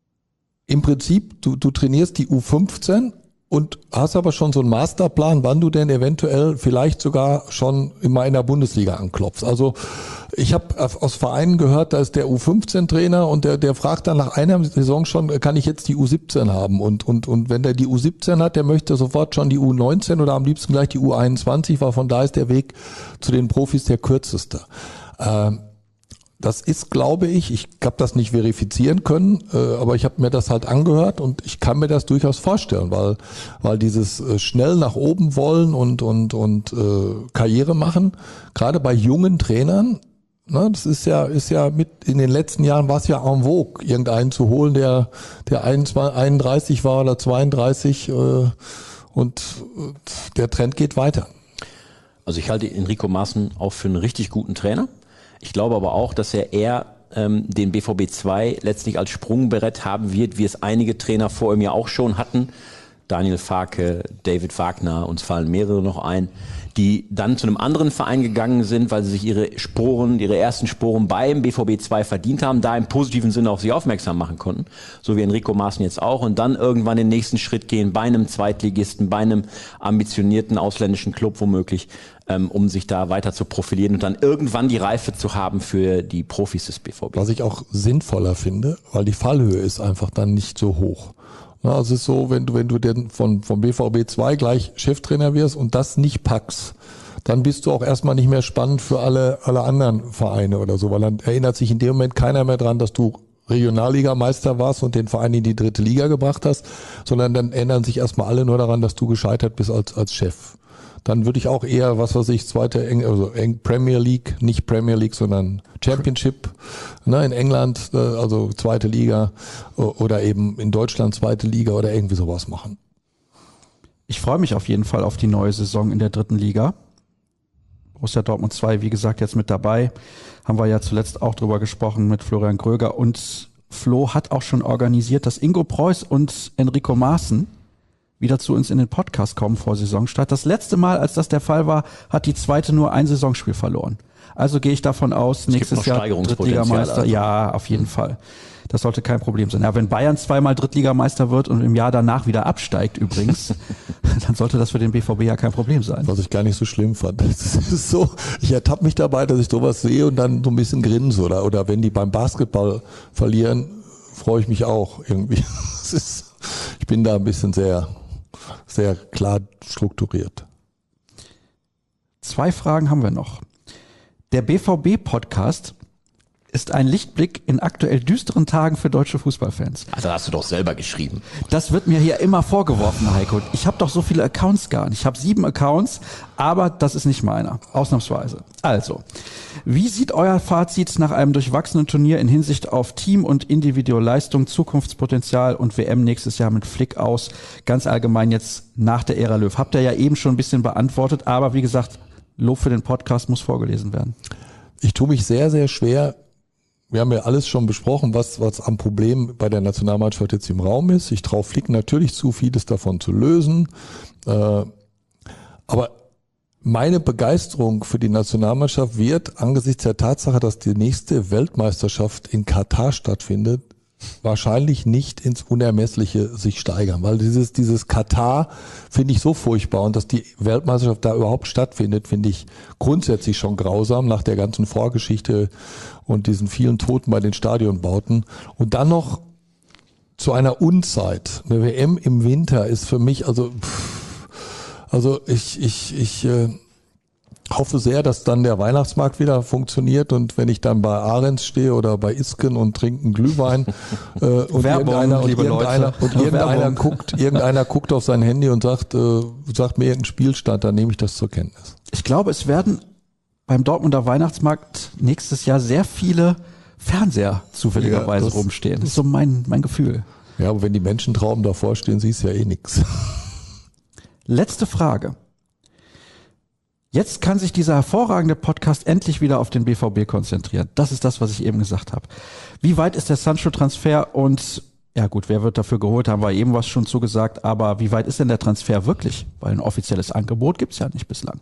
im Prinzip, du, du trainierst die U fünfzehn und hast aber schon so einen Masterplan, wann du denn eventuell vielleicht sogar schon immer in der Bundesliga anklopfst. Also ich habe aus Vereinen gehört, da ist der U fünfzehn Trainer und der der fragt dann nach einer Saison schon, kann ich jetzt die U siebzehn haben? Und und und wenn der die U siebzehn hat, der möchte sofort schon die U neunzehn oder am liebsten gleich die U einundzwanzig, weil von da ist der Weg zu den Profis der kürzeste. Ähm, Das ist, glaube ich, ich habe das nicht verifizieren können, äh, aber ich habe mir das halt angehört und ich kann mir das durchaus vorstellen, weil weil dieses äh, schnell nach oben wollen und und und äh, Karriere machen, gerade bei jungen Trainern, ne, das ist ja ist ja mit in den letzten Jahren war es ja en vogue, irgendeinen zu holen, der der einunddreißig war oder zweiunddreißig äh, und äh, der Trend geht weiter. Also ich halte Enrico Maaßen auch für einen richtig guten Trainer. Ich glaube aber auch, dass er eher ähm, den B V B zwei letztlich als Sprungbrett haben wird, wie es einige Trainer vor ihm ja auch schon hatten. Daniel Farke, David Wagner, uns fallen mehrere noch ein, die dann zu einem anderen Verein gegangen sind, weil sie sich ihre Sporen, ihre ersten Sporen beim B V B zwei verdient haben, da im positiven Sinne auf sich aufmerksam machen konnten, so wie Enrico Maaßen jetzt auch, und dann irgendwann den nächsten Schritt gehen bei einem Zweitligisten, bei einem ambitionierten ausländischen Club womöglich, ähm, um sich da weiter zu profilieren und dann irgendwann die Reife zu haben für die Profis des B V B. Was ich auch sinnvoller finde, weil die Fallhöhe ist einfach dann nicht so hoch. Also es ist so, wenn du, wenn du denn von, vom B V B zwei gleich Cheftrainer wirst und das nicht packst, dann bist du auch erstmal nicht mehr spannend für alle, alle anderen Vereine oder so, weil dann erinnert sich in dem Moment keiner mehr dran, dass du Regionalligameister warst und den Verein in die dritte Liga gebracht hast, sondern dann erinnern sich erstmal alle nur daran, dass du gescheitert bist als, als Chef. Dann würde ich auch eher, was weiß ich, zweite, also Premier League, nicht Premier League, sondern Championship, ne, in England, also zweite Liga oder eben in Deutschland zweite Liga oder irgendwie sowas machen. Ich freue mich auf jeden Fall auf die neue Saison in der dritten Liga. Borussia Dortmund zwei, wie gesagt, jetzt mit dabei. Haben wir ja zuletzt auch drüber gesprochen mit Florian Gröger, und Flo hat auch schon organisiert, dass Ingo Preuß und Enrico Maaßen wieder zu uns in den Podcast kommen vor Saisonstart. Das letzte Mal, als das der Fall war, hat die zweite nur ein Saisonspiel verloren. Also gehe ich davon aus, nächstes Jahr Drittligameister. Also. Ja, auf jeden mhm. Fall. Das sollte kein Problem sein. Ja, wenn Bayern zweimal Drittligameister wird und im Jahr danach wieder absteigt übrigens, dann sollte das für den B V B ja kein Problem sein. Was ich gar nicht so schlimm fand. Das ist so, ich ertappe mich dabei, dass ich sowas sehe und dann so ein bisschen grinse. Oder, oder wenn die beim Basketball verlieren, freue ich mich auch irgendwie. Das ist, ich bin da ein bisschen sehr... sehr klar strukturiert. Zwei Fragen haben wir noch. Der B V B-Podcast ist ein Lichtblick in aktuell düsteren Tagen für deutsche Fußballfans. Also hast du doch selber geschrieben. Das wird mir hier immer vorgeworfen, Heiko. Ich habe doch so viele Accounts gar nicht. Ich habe sieben Accounts, aber das ist nicht meiner. Ausnahmsweise. Also, wie sieht euer Fazit nach einem durchwachsenen Turnier in Hinsicht auf Team- und Individualleistung, Zukunftspotenzial und W M nächstes Jahr mit Flick aus? Ganz allgemein jetzt nach der Ära Löw. Habt ihr ja eben schon ein bisschen beantwortet, aber wie gesagt, Lob für den Podcast muss vorgelesen werden. Ich tue mich sehr, sehr schwer, wir haben ja alles schon besprochen, was, was am Problem bei der Nationalmannschaft jetzt im Raum ist. Ich traue Flick natürlich zu, vieles davon zu lösen. Äh, aber meine Begeisterung für die Nationalmannschaft wird angesichts der Tatsache, dass die nächste Weltmeisterschaft in Katar stattfindet, wahrscheinlich nicht ins Unermessliche sich steigern, weil dieses dieses Katar finde ich so furchtbar und dass die Weltmeisterschaft da überhaupt stattfindet, finde ich grundsätzlich schon grausam nach der ganzen Vorgeschichte und diesen vielen Toten bei den Stadionbauten und dann noch zu einer Unzeit. Eine W M im Winter ist für mich also pff, also ich ich ich äh, hoffe sehr, dass dann der Weihnachtsmarkt wieder funktioniert und wenn ich dann bei Ahrens stehe oder bei Isken und trinke einen Glühwein äh, und Werbung, irgendeiner, und liebe irgendeiner, Leute. und irgendeiner Werbung. guckt, irgendeiner guckt auf sein Handy und sagt, äh, sagt mir irgendeinen Spielstand, dann nehme ich das zur Kenntnis. Ich glaube, es werden beim Dortmunder Weihnachtsmarkt nächstes Jahr sehr viele Fernseher zufälligerweise Ja, das- rumstehen. Das ist so mein, mein Gefühl. Ja, aber wenn die Menschentrauben davor stehen, siehst du ja eh nix. Letzte Frage. Jetzt kann sich dieser hervorragende Podcast endlich wieder auf den B V B konzentrieren. Das ist das, was ich eben gesagt habe. Wie weit ist der Sancho-Transfer und, ja gut, wer wird dafür geholt, haben wir eben was schon zugesagt, aber wie weit ist denn der Transfer wirklich? Weil ein offizielles Angebot gibt's ja nicht bislang.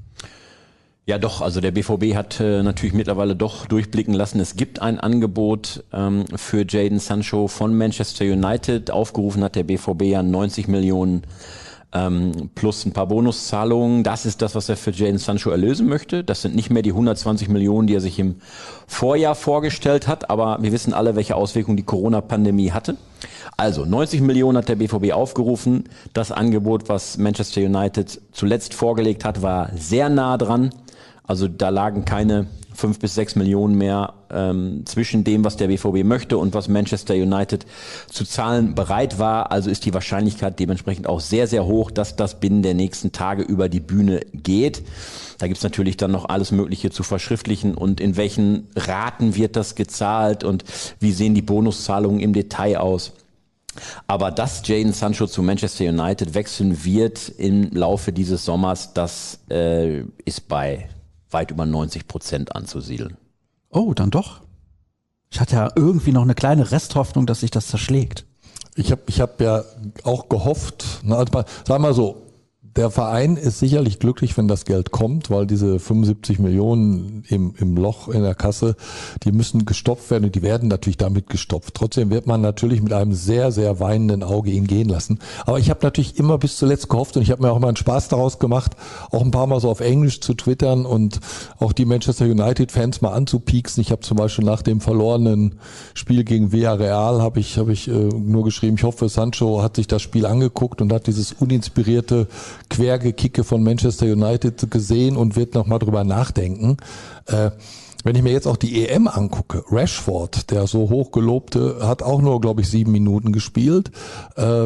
Ja doch, also der B V B hat äh, natürlich mittlerweile doch durchblicken lassen, es gibt ein Angebot ähm, für Jadon Sancho von Manchester United. Aufgerufen hat der B V B ja neunzig Millionen ähm, plus ein paar Bonuszahlungen. Das ist das, was er für Jadon Sancho erlösen möchte. Das sind nicht mehr die hundertzwanzig Millionen, die er sich im Vorjahr vorgestellt hat, aber wir wissen alle, welche Auswirkungen die Corona-Pandemie hatte. Also neunzig Millionen hat der B V B aufgerufen. Das Angebot, was Manchester United zuletzt vorgelegt hat, war sehr nah dran. Also da lagen keine fünf bis sechs Millionen mehr ähm, zwischen dem, was der B V B möchte und was Manchester United zu zahlen bereit war. Also ist die Wahrscheinlichkeit dementsprechend auch sehr, sehr hoch, dass das binnen der nächsten Tage über die Bühne geht. Da gibt's natürlich dann noch alles Mögliche zu verschriftlichen und in welchen Raten wird das gezahlt und wie sehen die Bonuszahlungen im Detail aus. Aber dass Jadon Sancho zu Manchester United wechseln wird im Laufe dieses Sommers, das äh, ist bei weit über neunzig Prozent anzusiedeln. Oh, dann doch. Ich hatte ja irgendwie noch eine kleine Resthoffnung, dass sich das zerschlägt. Ich habe ich hab ja auch gehofft, na, also mal, sag mal so, der Verein ist sicherlich glücklich, wenn das Geld kommt, weil diese fünfundsiebzig Millionen im, im Loch in der Kasse, die müssen gestopft werden und die werden natürlich damit gestopft. Trotzdem wird man natürlich mit einem sehr, sehr weinenden Auge ihn gehen lassen. Aber ich habe natürlich immer bis zuletzt gehofft und ich habe mir auch immer einen Spaß daraus gemacht, auch ein paar Mal so auf Englisch zu twittern und auch die Manchester United-Fans mal anzupieksen. Ich habe zum Beispiel nach dem verlorenen Spiel gegen Villarreal habe ich, hab ich äh, nur geschrieben, ich hoffe, Sancho hat sich das Spiel angeguckt und hat dieses uninspirierte Quergekicke von Manchester United gesehen und wird nochmal drüber nachdenken. Äh, wenn ich mir jetzt auch die E M angucke, Rashford, der so hochgelobte, hat auch nur, glaube ich, sieben Minuten gespielt. Äh,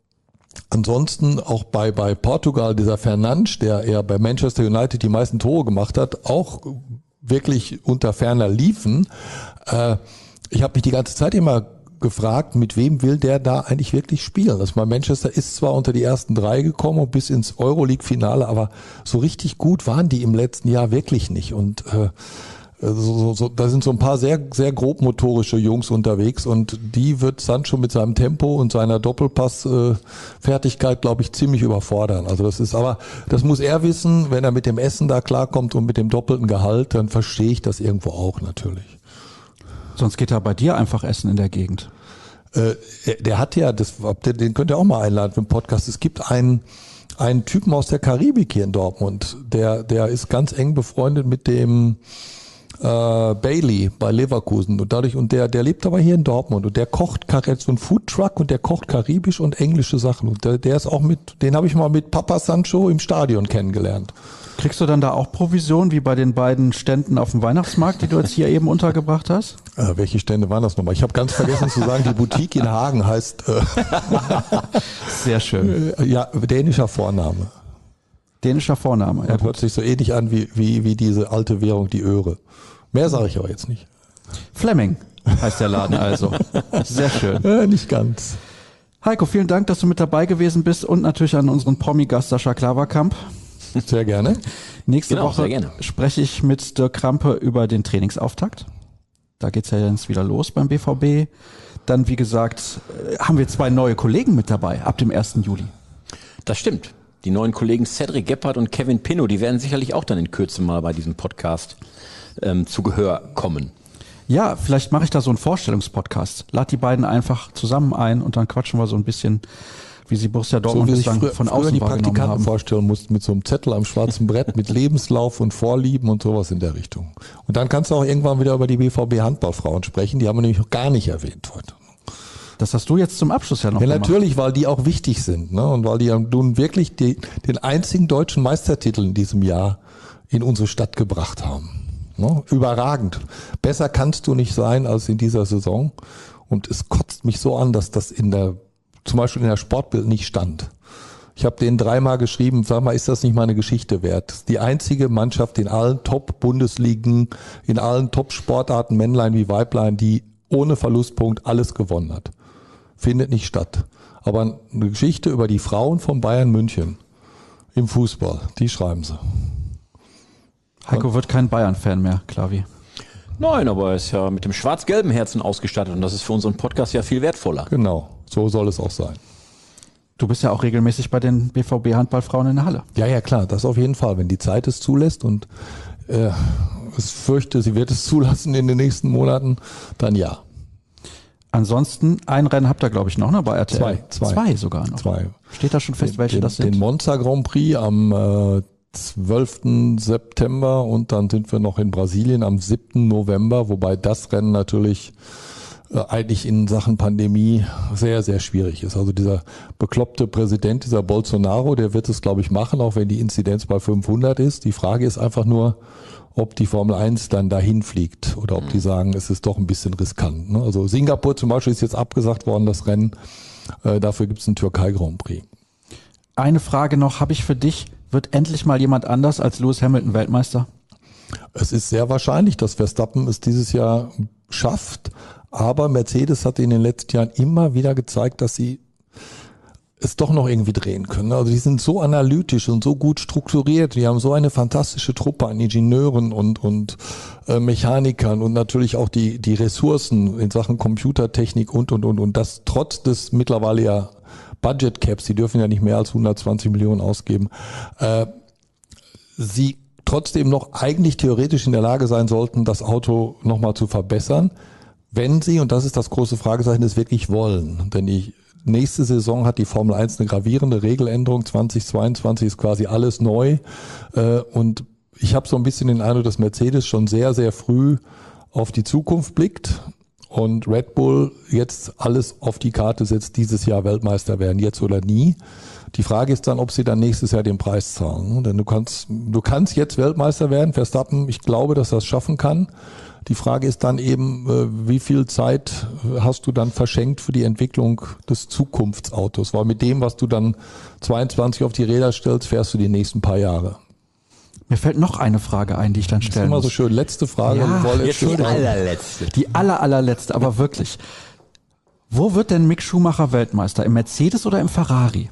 ansonsten auch bei, bei Portugal, dieser Fernandes, der eher bei Manchester United die meisten Tore gemacht hat, auch wirklich unter ferner liefen. Äh, ich habe mich die ganze Zeit immer gefragt, mit wem will der da eigentlich wirklich spielen? Das mal Manchester ist zwar unter die ersten drei gekommen und bis ins Euroleague-Finale, aber so richtig gut waren die im letzten Jahr wirklich nicht. Und äh, so, so, so, da sind so ein paar sehr, sehr grobmotorische Jungs unterwegs und die wird Sancho mit seinem Tempo und seiner Doppelpass-Fertigkeit, glaube ich, ziemlich überfordern. Also das ist, aber das muss er wissen, wenn er mit dem Essen da klarkommt und mit dem doppelten Gehalt, dann verstehe ich das irgendwo auch natürlich. Sonst geht er bei dir einfach essen in der Gegend. Äh, der hat ja, das, den könnt ihr auch mal einladen für den Podcast. Es gibt einen, einen Typen aus der Karibik hier in Dortmund, der, der ist ganz eng befreundet mit dem äh, Bailey bei Leverkusen und dadurch und der, der lebt aber hier in Dortmund und der kocht jetzt so ein Foodtruck und der kocht karibisch und englische Sachen und der, der ist auch mit, den habe ich mal mit Papa Sancho im Stadion kennengelernt. Kriegst du dann da auch Provision, wie bei den beiden Ständen auf dem Weihnachtsmarkt, die du jetzt hier eben untergebracht hast? Äh, welche Stände waren das nochmal? Ich habe ganz vergessen zu sagen, die Boutique in Hagen heißt äh, Sehr schön. äh, ja, dänischer Vorname. Dänischer Vorname. Ja, Ja, hört sich so ähnlich an wie, wie, wie diese alte Währung, die Öre. Mehr sage ich aber jetzt nicht. Fleming heißt der Laden also. Sehr schön. Äh, nicht ganz. Heiko, vielen Dank, dass du mit dabei gewesen bist und natürlich an unseren Promi-Gast Sascha Klaverkamp. Sehr gerne. Nächste Genau, Woche sehr gerne. spreche ich mit Dirk Krampe über den Trainingsauftakt. Da geht's ja jetzt wieder los beim B V B. Dann, wie gesagt, haben wir zwei neue Kollegen mit dabei ab dem ersten Juli. Das stimmt. Die neuen Kollegen Cedric Gebhardt und Kevin Pinnow, die werden sicherlich auch dann in Kürze mal bei diesem Podcast ähm, zu Gehör kommen. Ja, vielleicht mache ich da so einen Vorstellungspodcast. Lad die beiden einfach zusammen ein und dann quatschen wir so ein bisschen, wie sie Borussia Dortmund so wie bislang früher, von früher außen die wahrgenommen Praktikanten haben. vorstellen mussten mit so einem Zettel am schwarzen Brett mit Lebenslauf und Vorlieben und sowas in der Richtung. Und dann kannst du auch irgendwann wieder über die B V B Handballfrauen sprechen, die haben wir nämlich noch gar nicht erwähnt heute. Das hast du jetzt zum Abschluss ja noch Ja, gemacht. natürlich, weil die auch wichtig sind, ne? Und weil die nun wirklich die, den einzigen deutschen Meistertitel in diesem Jahr in unsere Stadt gebracht haben. Ne? Überragend. Besser kannst du nicht sein als in dieser Saison. Und es kotzt mich so an, dass das in der, zum Beispiel in der Sportbild nicht stand. Ich habe denen dreimal geschrieben, sag mal, ist das nicht mal eine Geschichte wert? Das ist die einzige Mannschaft in allen Top-Bundesligen, in allen Top-Sportarten, Männlein wie Weiblein, die ohne Verlustpunkt alles gewonnen hat. Findet nicht statt. Aber eine Geschichte über die Frauen von Bayern München im Fußball, die schreiben sie. Heiko wird kein Bayern-Fan mehr, Klavi. Nein, aber er ist ja mit dem schwarz-gelben Herzen ausgestattet und das ist für unseren Podcast ja viel wertvoller. Genau, so soll es auch sein. Du bist ja auch regelmäßig bei den B V B-Handballfrauen in der Halle. Ja, ja, klar, das auf jeden Fall, wenn die Zeit es zulässt und äh, ich fürchte, sie wird es zulassen in den nächsten Monaten, dann ja. Ansonsten, ein Rennen habt ihr, glaube ich, noch, ne, bei R T L? Zwei, zwei. Zwei sogar noch. Zwei. Steht da schon fest, welche den, das sind? Den Monza Grand Prix am äh, zwölften September und dann sind wir noch in Brasilien am siebten November, wobei das Rennen natürlich äh, eigentlich in Sachen Pandemie sehr, sehr schwierig ist. Also dieser bekloppte Präsident, dieser Bolsonaro, der wird es, glaube ich, machen, auch wenn die Inzidenz bei fünfhundert ist. Die Frage ist einfach nur, ob die Formel eins dann dahin fliegt oder ob die sagen, es ist doch ein bisschen riskant. Ne? Also Singapur zum Beispiel ist jetzt abgesagt worden, das Rennen. Äh, dafür gibt es einen Türkei Grand Prix. Eine Frage noch habe ich für dich. Wird endlich mal jemand anders als Lewis Hamilton Weltmeister? Es ist sehr wahrscheinlich, dass Verstappen es dieses Jahr schafft. Aber Mercedes hat in den letzten Jahren immer wieder gezeigt, dass sie es doch noch irgendwie drehen können. Also die sind so analytisch und so gut strukturiert. Die haben so eine fantastische Truppe an Ingenieuren und und äh, Mechanikern und natürlich auch die die Ressourcen in Sachen Computertechnik und und und und das trotz des mittlerweile ja Budget Caps. Die dürfen ja nicht mehr als hundertzwanzig Millionen ausgeben. Äh, sie trotzdem noch eigentlich theoretisch in der Lage sein sollten, das Auto nochmal zu verbessern, wenn sie, und das ist das große Fragezeichen, es wirklich wollen. Denn die nächste Saison hat die Formel eins eine gravierende Regeländerung. zweitausendzweiundzwanzig ist quasi alles neu. Und ich habe so ein bisschen den Eindruck, dass Mercedes schon sehr, sehr früh auf die Zukunft blickt und Red Bull jetzt alles auf die Karte setzt, dieses Jahr Weltmeister werden, jetzt oder nie. Die Frage ist dann, ob sie dann nächstes Jahr den Preis zahlen. Denn du kannst, du kannst jetzt Weltmeister werden. Verstappen, ich glaube, dass das schaffen kann. Die Frage ist dann eben, wie viel Zeit hast du dann verschenkt für die Entwicklung des Zukunftsautos? Weil mit dem, was du dann zweiundzwanzig auf die Räder stellst, fährst du die nächsten paar Jahre. Mir fällt noch eine Frage ein, die ich dann Das ist stellen immer muss. so schön. Letzte Frage. Ja, Wolle- Jetzt die allerletzte. Die aller, allerletzte, aber wirklich. Wo wird denn Mick Schumacher Weltmeister? Im Mercedes oder im Ferrari?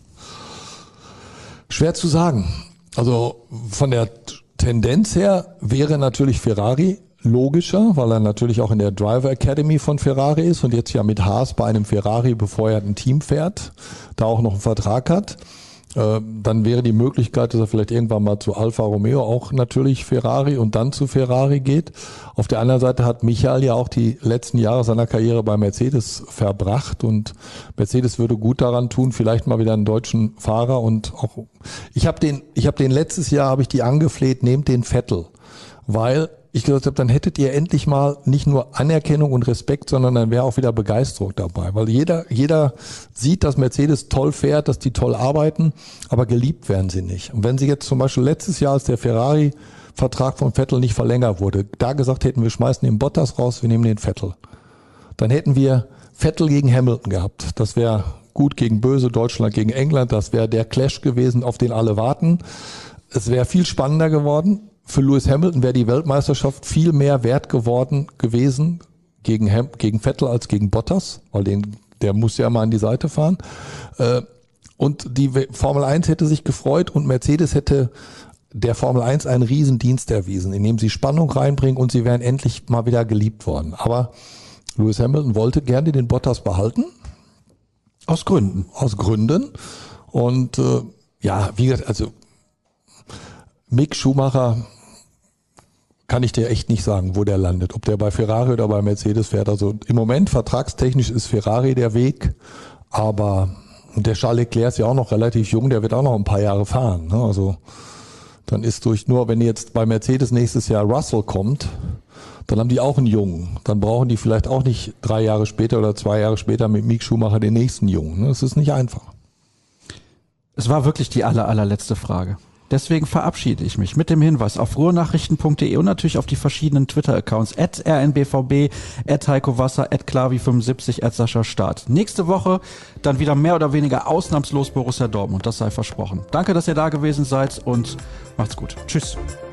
Schwer zu sagen. Also von der Tendenz her wäre natürlich Ferrari logischer, weil er natürlich auch in der Driver Academy von Ferrari ist und jetzt ja mit Haas bei einem Ferrari befeuerten Team fährt, da auch noch einen Vertrag hat. Dann wäre die Möglichkeit, dass er vielleicht irgendwann mal zu Alfa Romeo, auch natürlich Ferrari, und dann zu Ferrari geht. Auf der anderen Seite hat Michael ja auch die letzten Jahre seiner Karriere bei Mercedes verbracht und Mercedes würde gut daran tun, vielleicht mal wieder einen deutschen Fahrer und auch, ich habe den, ich habe den letztes Jahr, habe ich die angefleht, nehmt den Vettel, weil ich gesagt habe, dann hättet ihr endlich mal nicht nur Anerkennung und Respekt, sondern dann wäre auch wieder Begeisterung dabei. Weil jeder, jeder sieht, dass Mercedes toll fährt, dass die toll arbeiten, aber geliebt werden sie nicht. Und wenn sie jetzt zum Beispiel letztes Jahr, als der Ferrari-Vertrag von Vettel nicht verlängert wurde, da gesagt hätten, wir schmeißen den Bottas raus, wir nehmen den Vettel. Dann hätten wir Vettel gegen Hamilton gehabt. Das wäre gut gegen böse, Deutschland gegen England. Das wäre der Clash gewesen, auf den alle warten. Es wäre viel spannender geworden. Für Lewis Hamilton wäre die Weltmeisterschaft viel mehr wert geworden gewesen gegen Ham, gegen Vettel als gegen Bottas, weil den, der muss ja mal an die Seite fahren. Und die Formel eins hätte sich gefreut und Mercedes hätte der Formel eins einen Riesendienst erwiesen, indem sie Spannung reinbringen und sie wären endlich mal wieder geliebt worden. Aber Lewis Hamilton wollte gerne den Bottas behalten. Aus Gründen. Aus Gründen. Und äh, ja, wie gesagt, also Mick Schumacher kann ich dir echt nicht sagen, wo der landet. Ob der bei Ferrari oder bei Mercedes fährt. Also im Moment vertragstechnisch ist Ferrari der Weg, aber der Charles Leclerc ist ja auch noch relativ jung, der wird auch noch ein paar Jahre fahren. Ne? Also dann ist durch, nur wenn jetzt bei Mercedes nächstes Jahr Russell kommt, dann haben die auch einen Jungen. Dann brauchen die vielleicht auch nicht drei Jahre später oder zwei Jahre später mit Mick Schumacher den nächsten Jungen. Ne? Das ist nicht einfach. Es war wirklich die aller, allerletzte Frage. Deswegen verabschiede ich mich mit dem Hinweis auf ruhrnachrichten punkt de und natürlich auf die verschiedenen Twitter-Accounts at r n b v b, at Heiko Wasser, at klavi fünfundsiebzig, at Sascha Staat. Nächste Woche dann wieder mehr oder weniger ausnahmslos Borussia Dortmund, das sei versprochen. Danke, dass ihr da gewesen seid und macht's gut. Tschüss.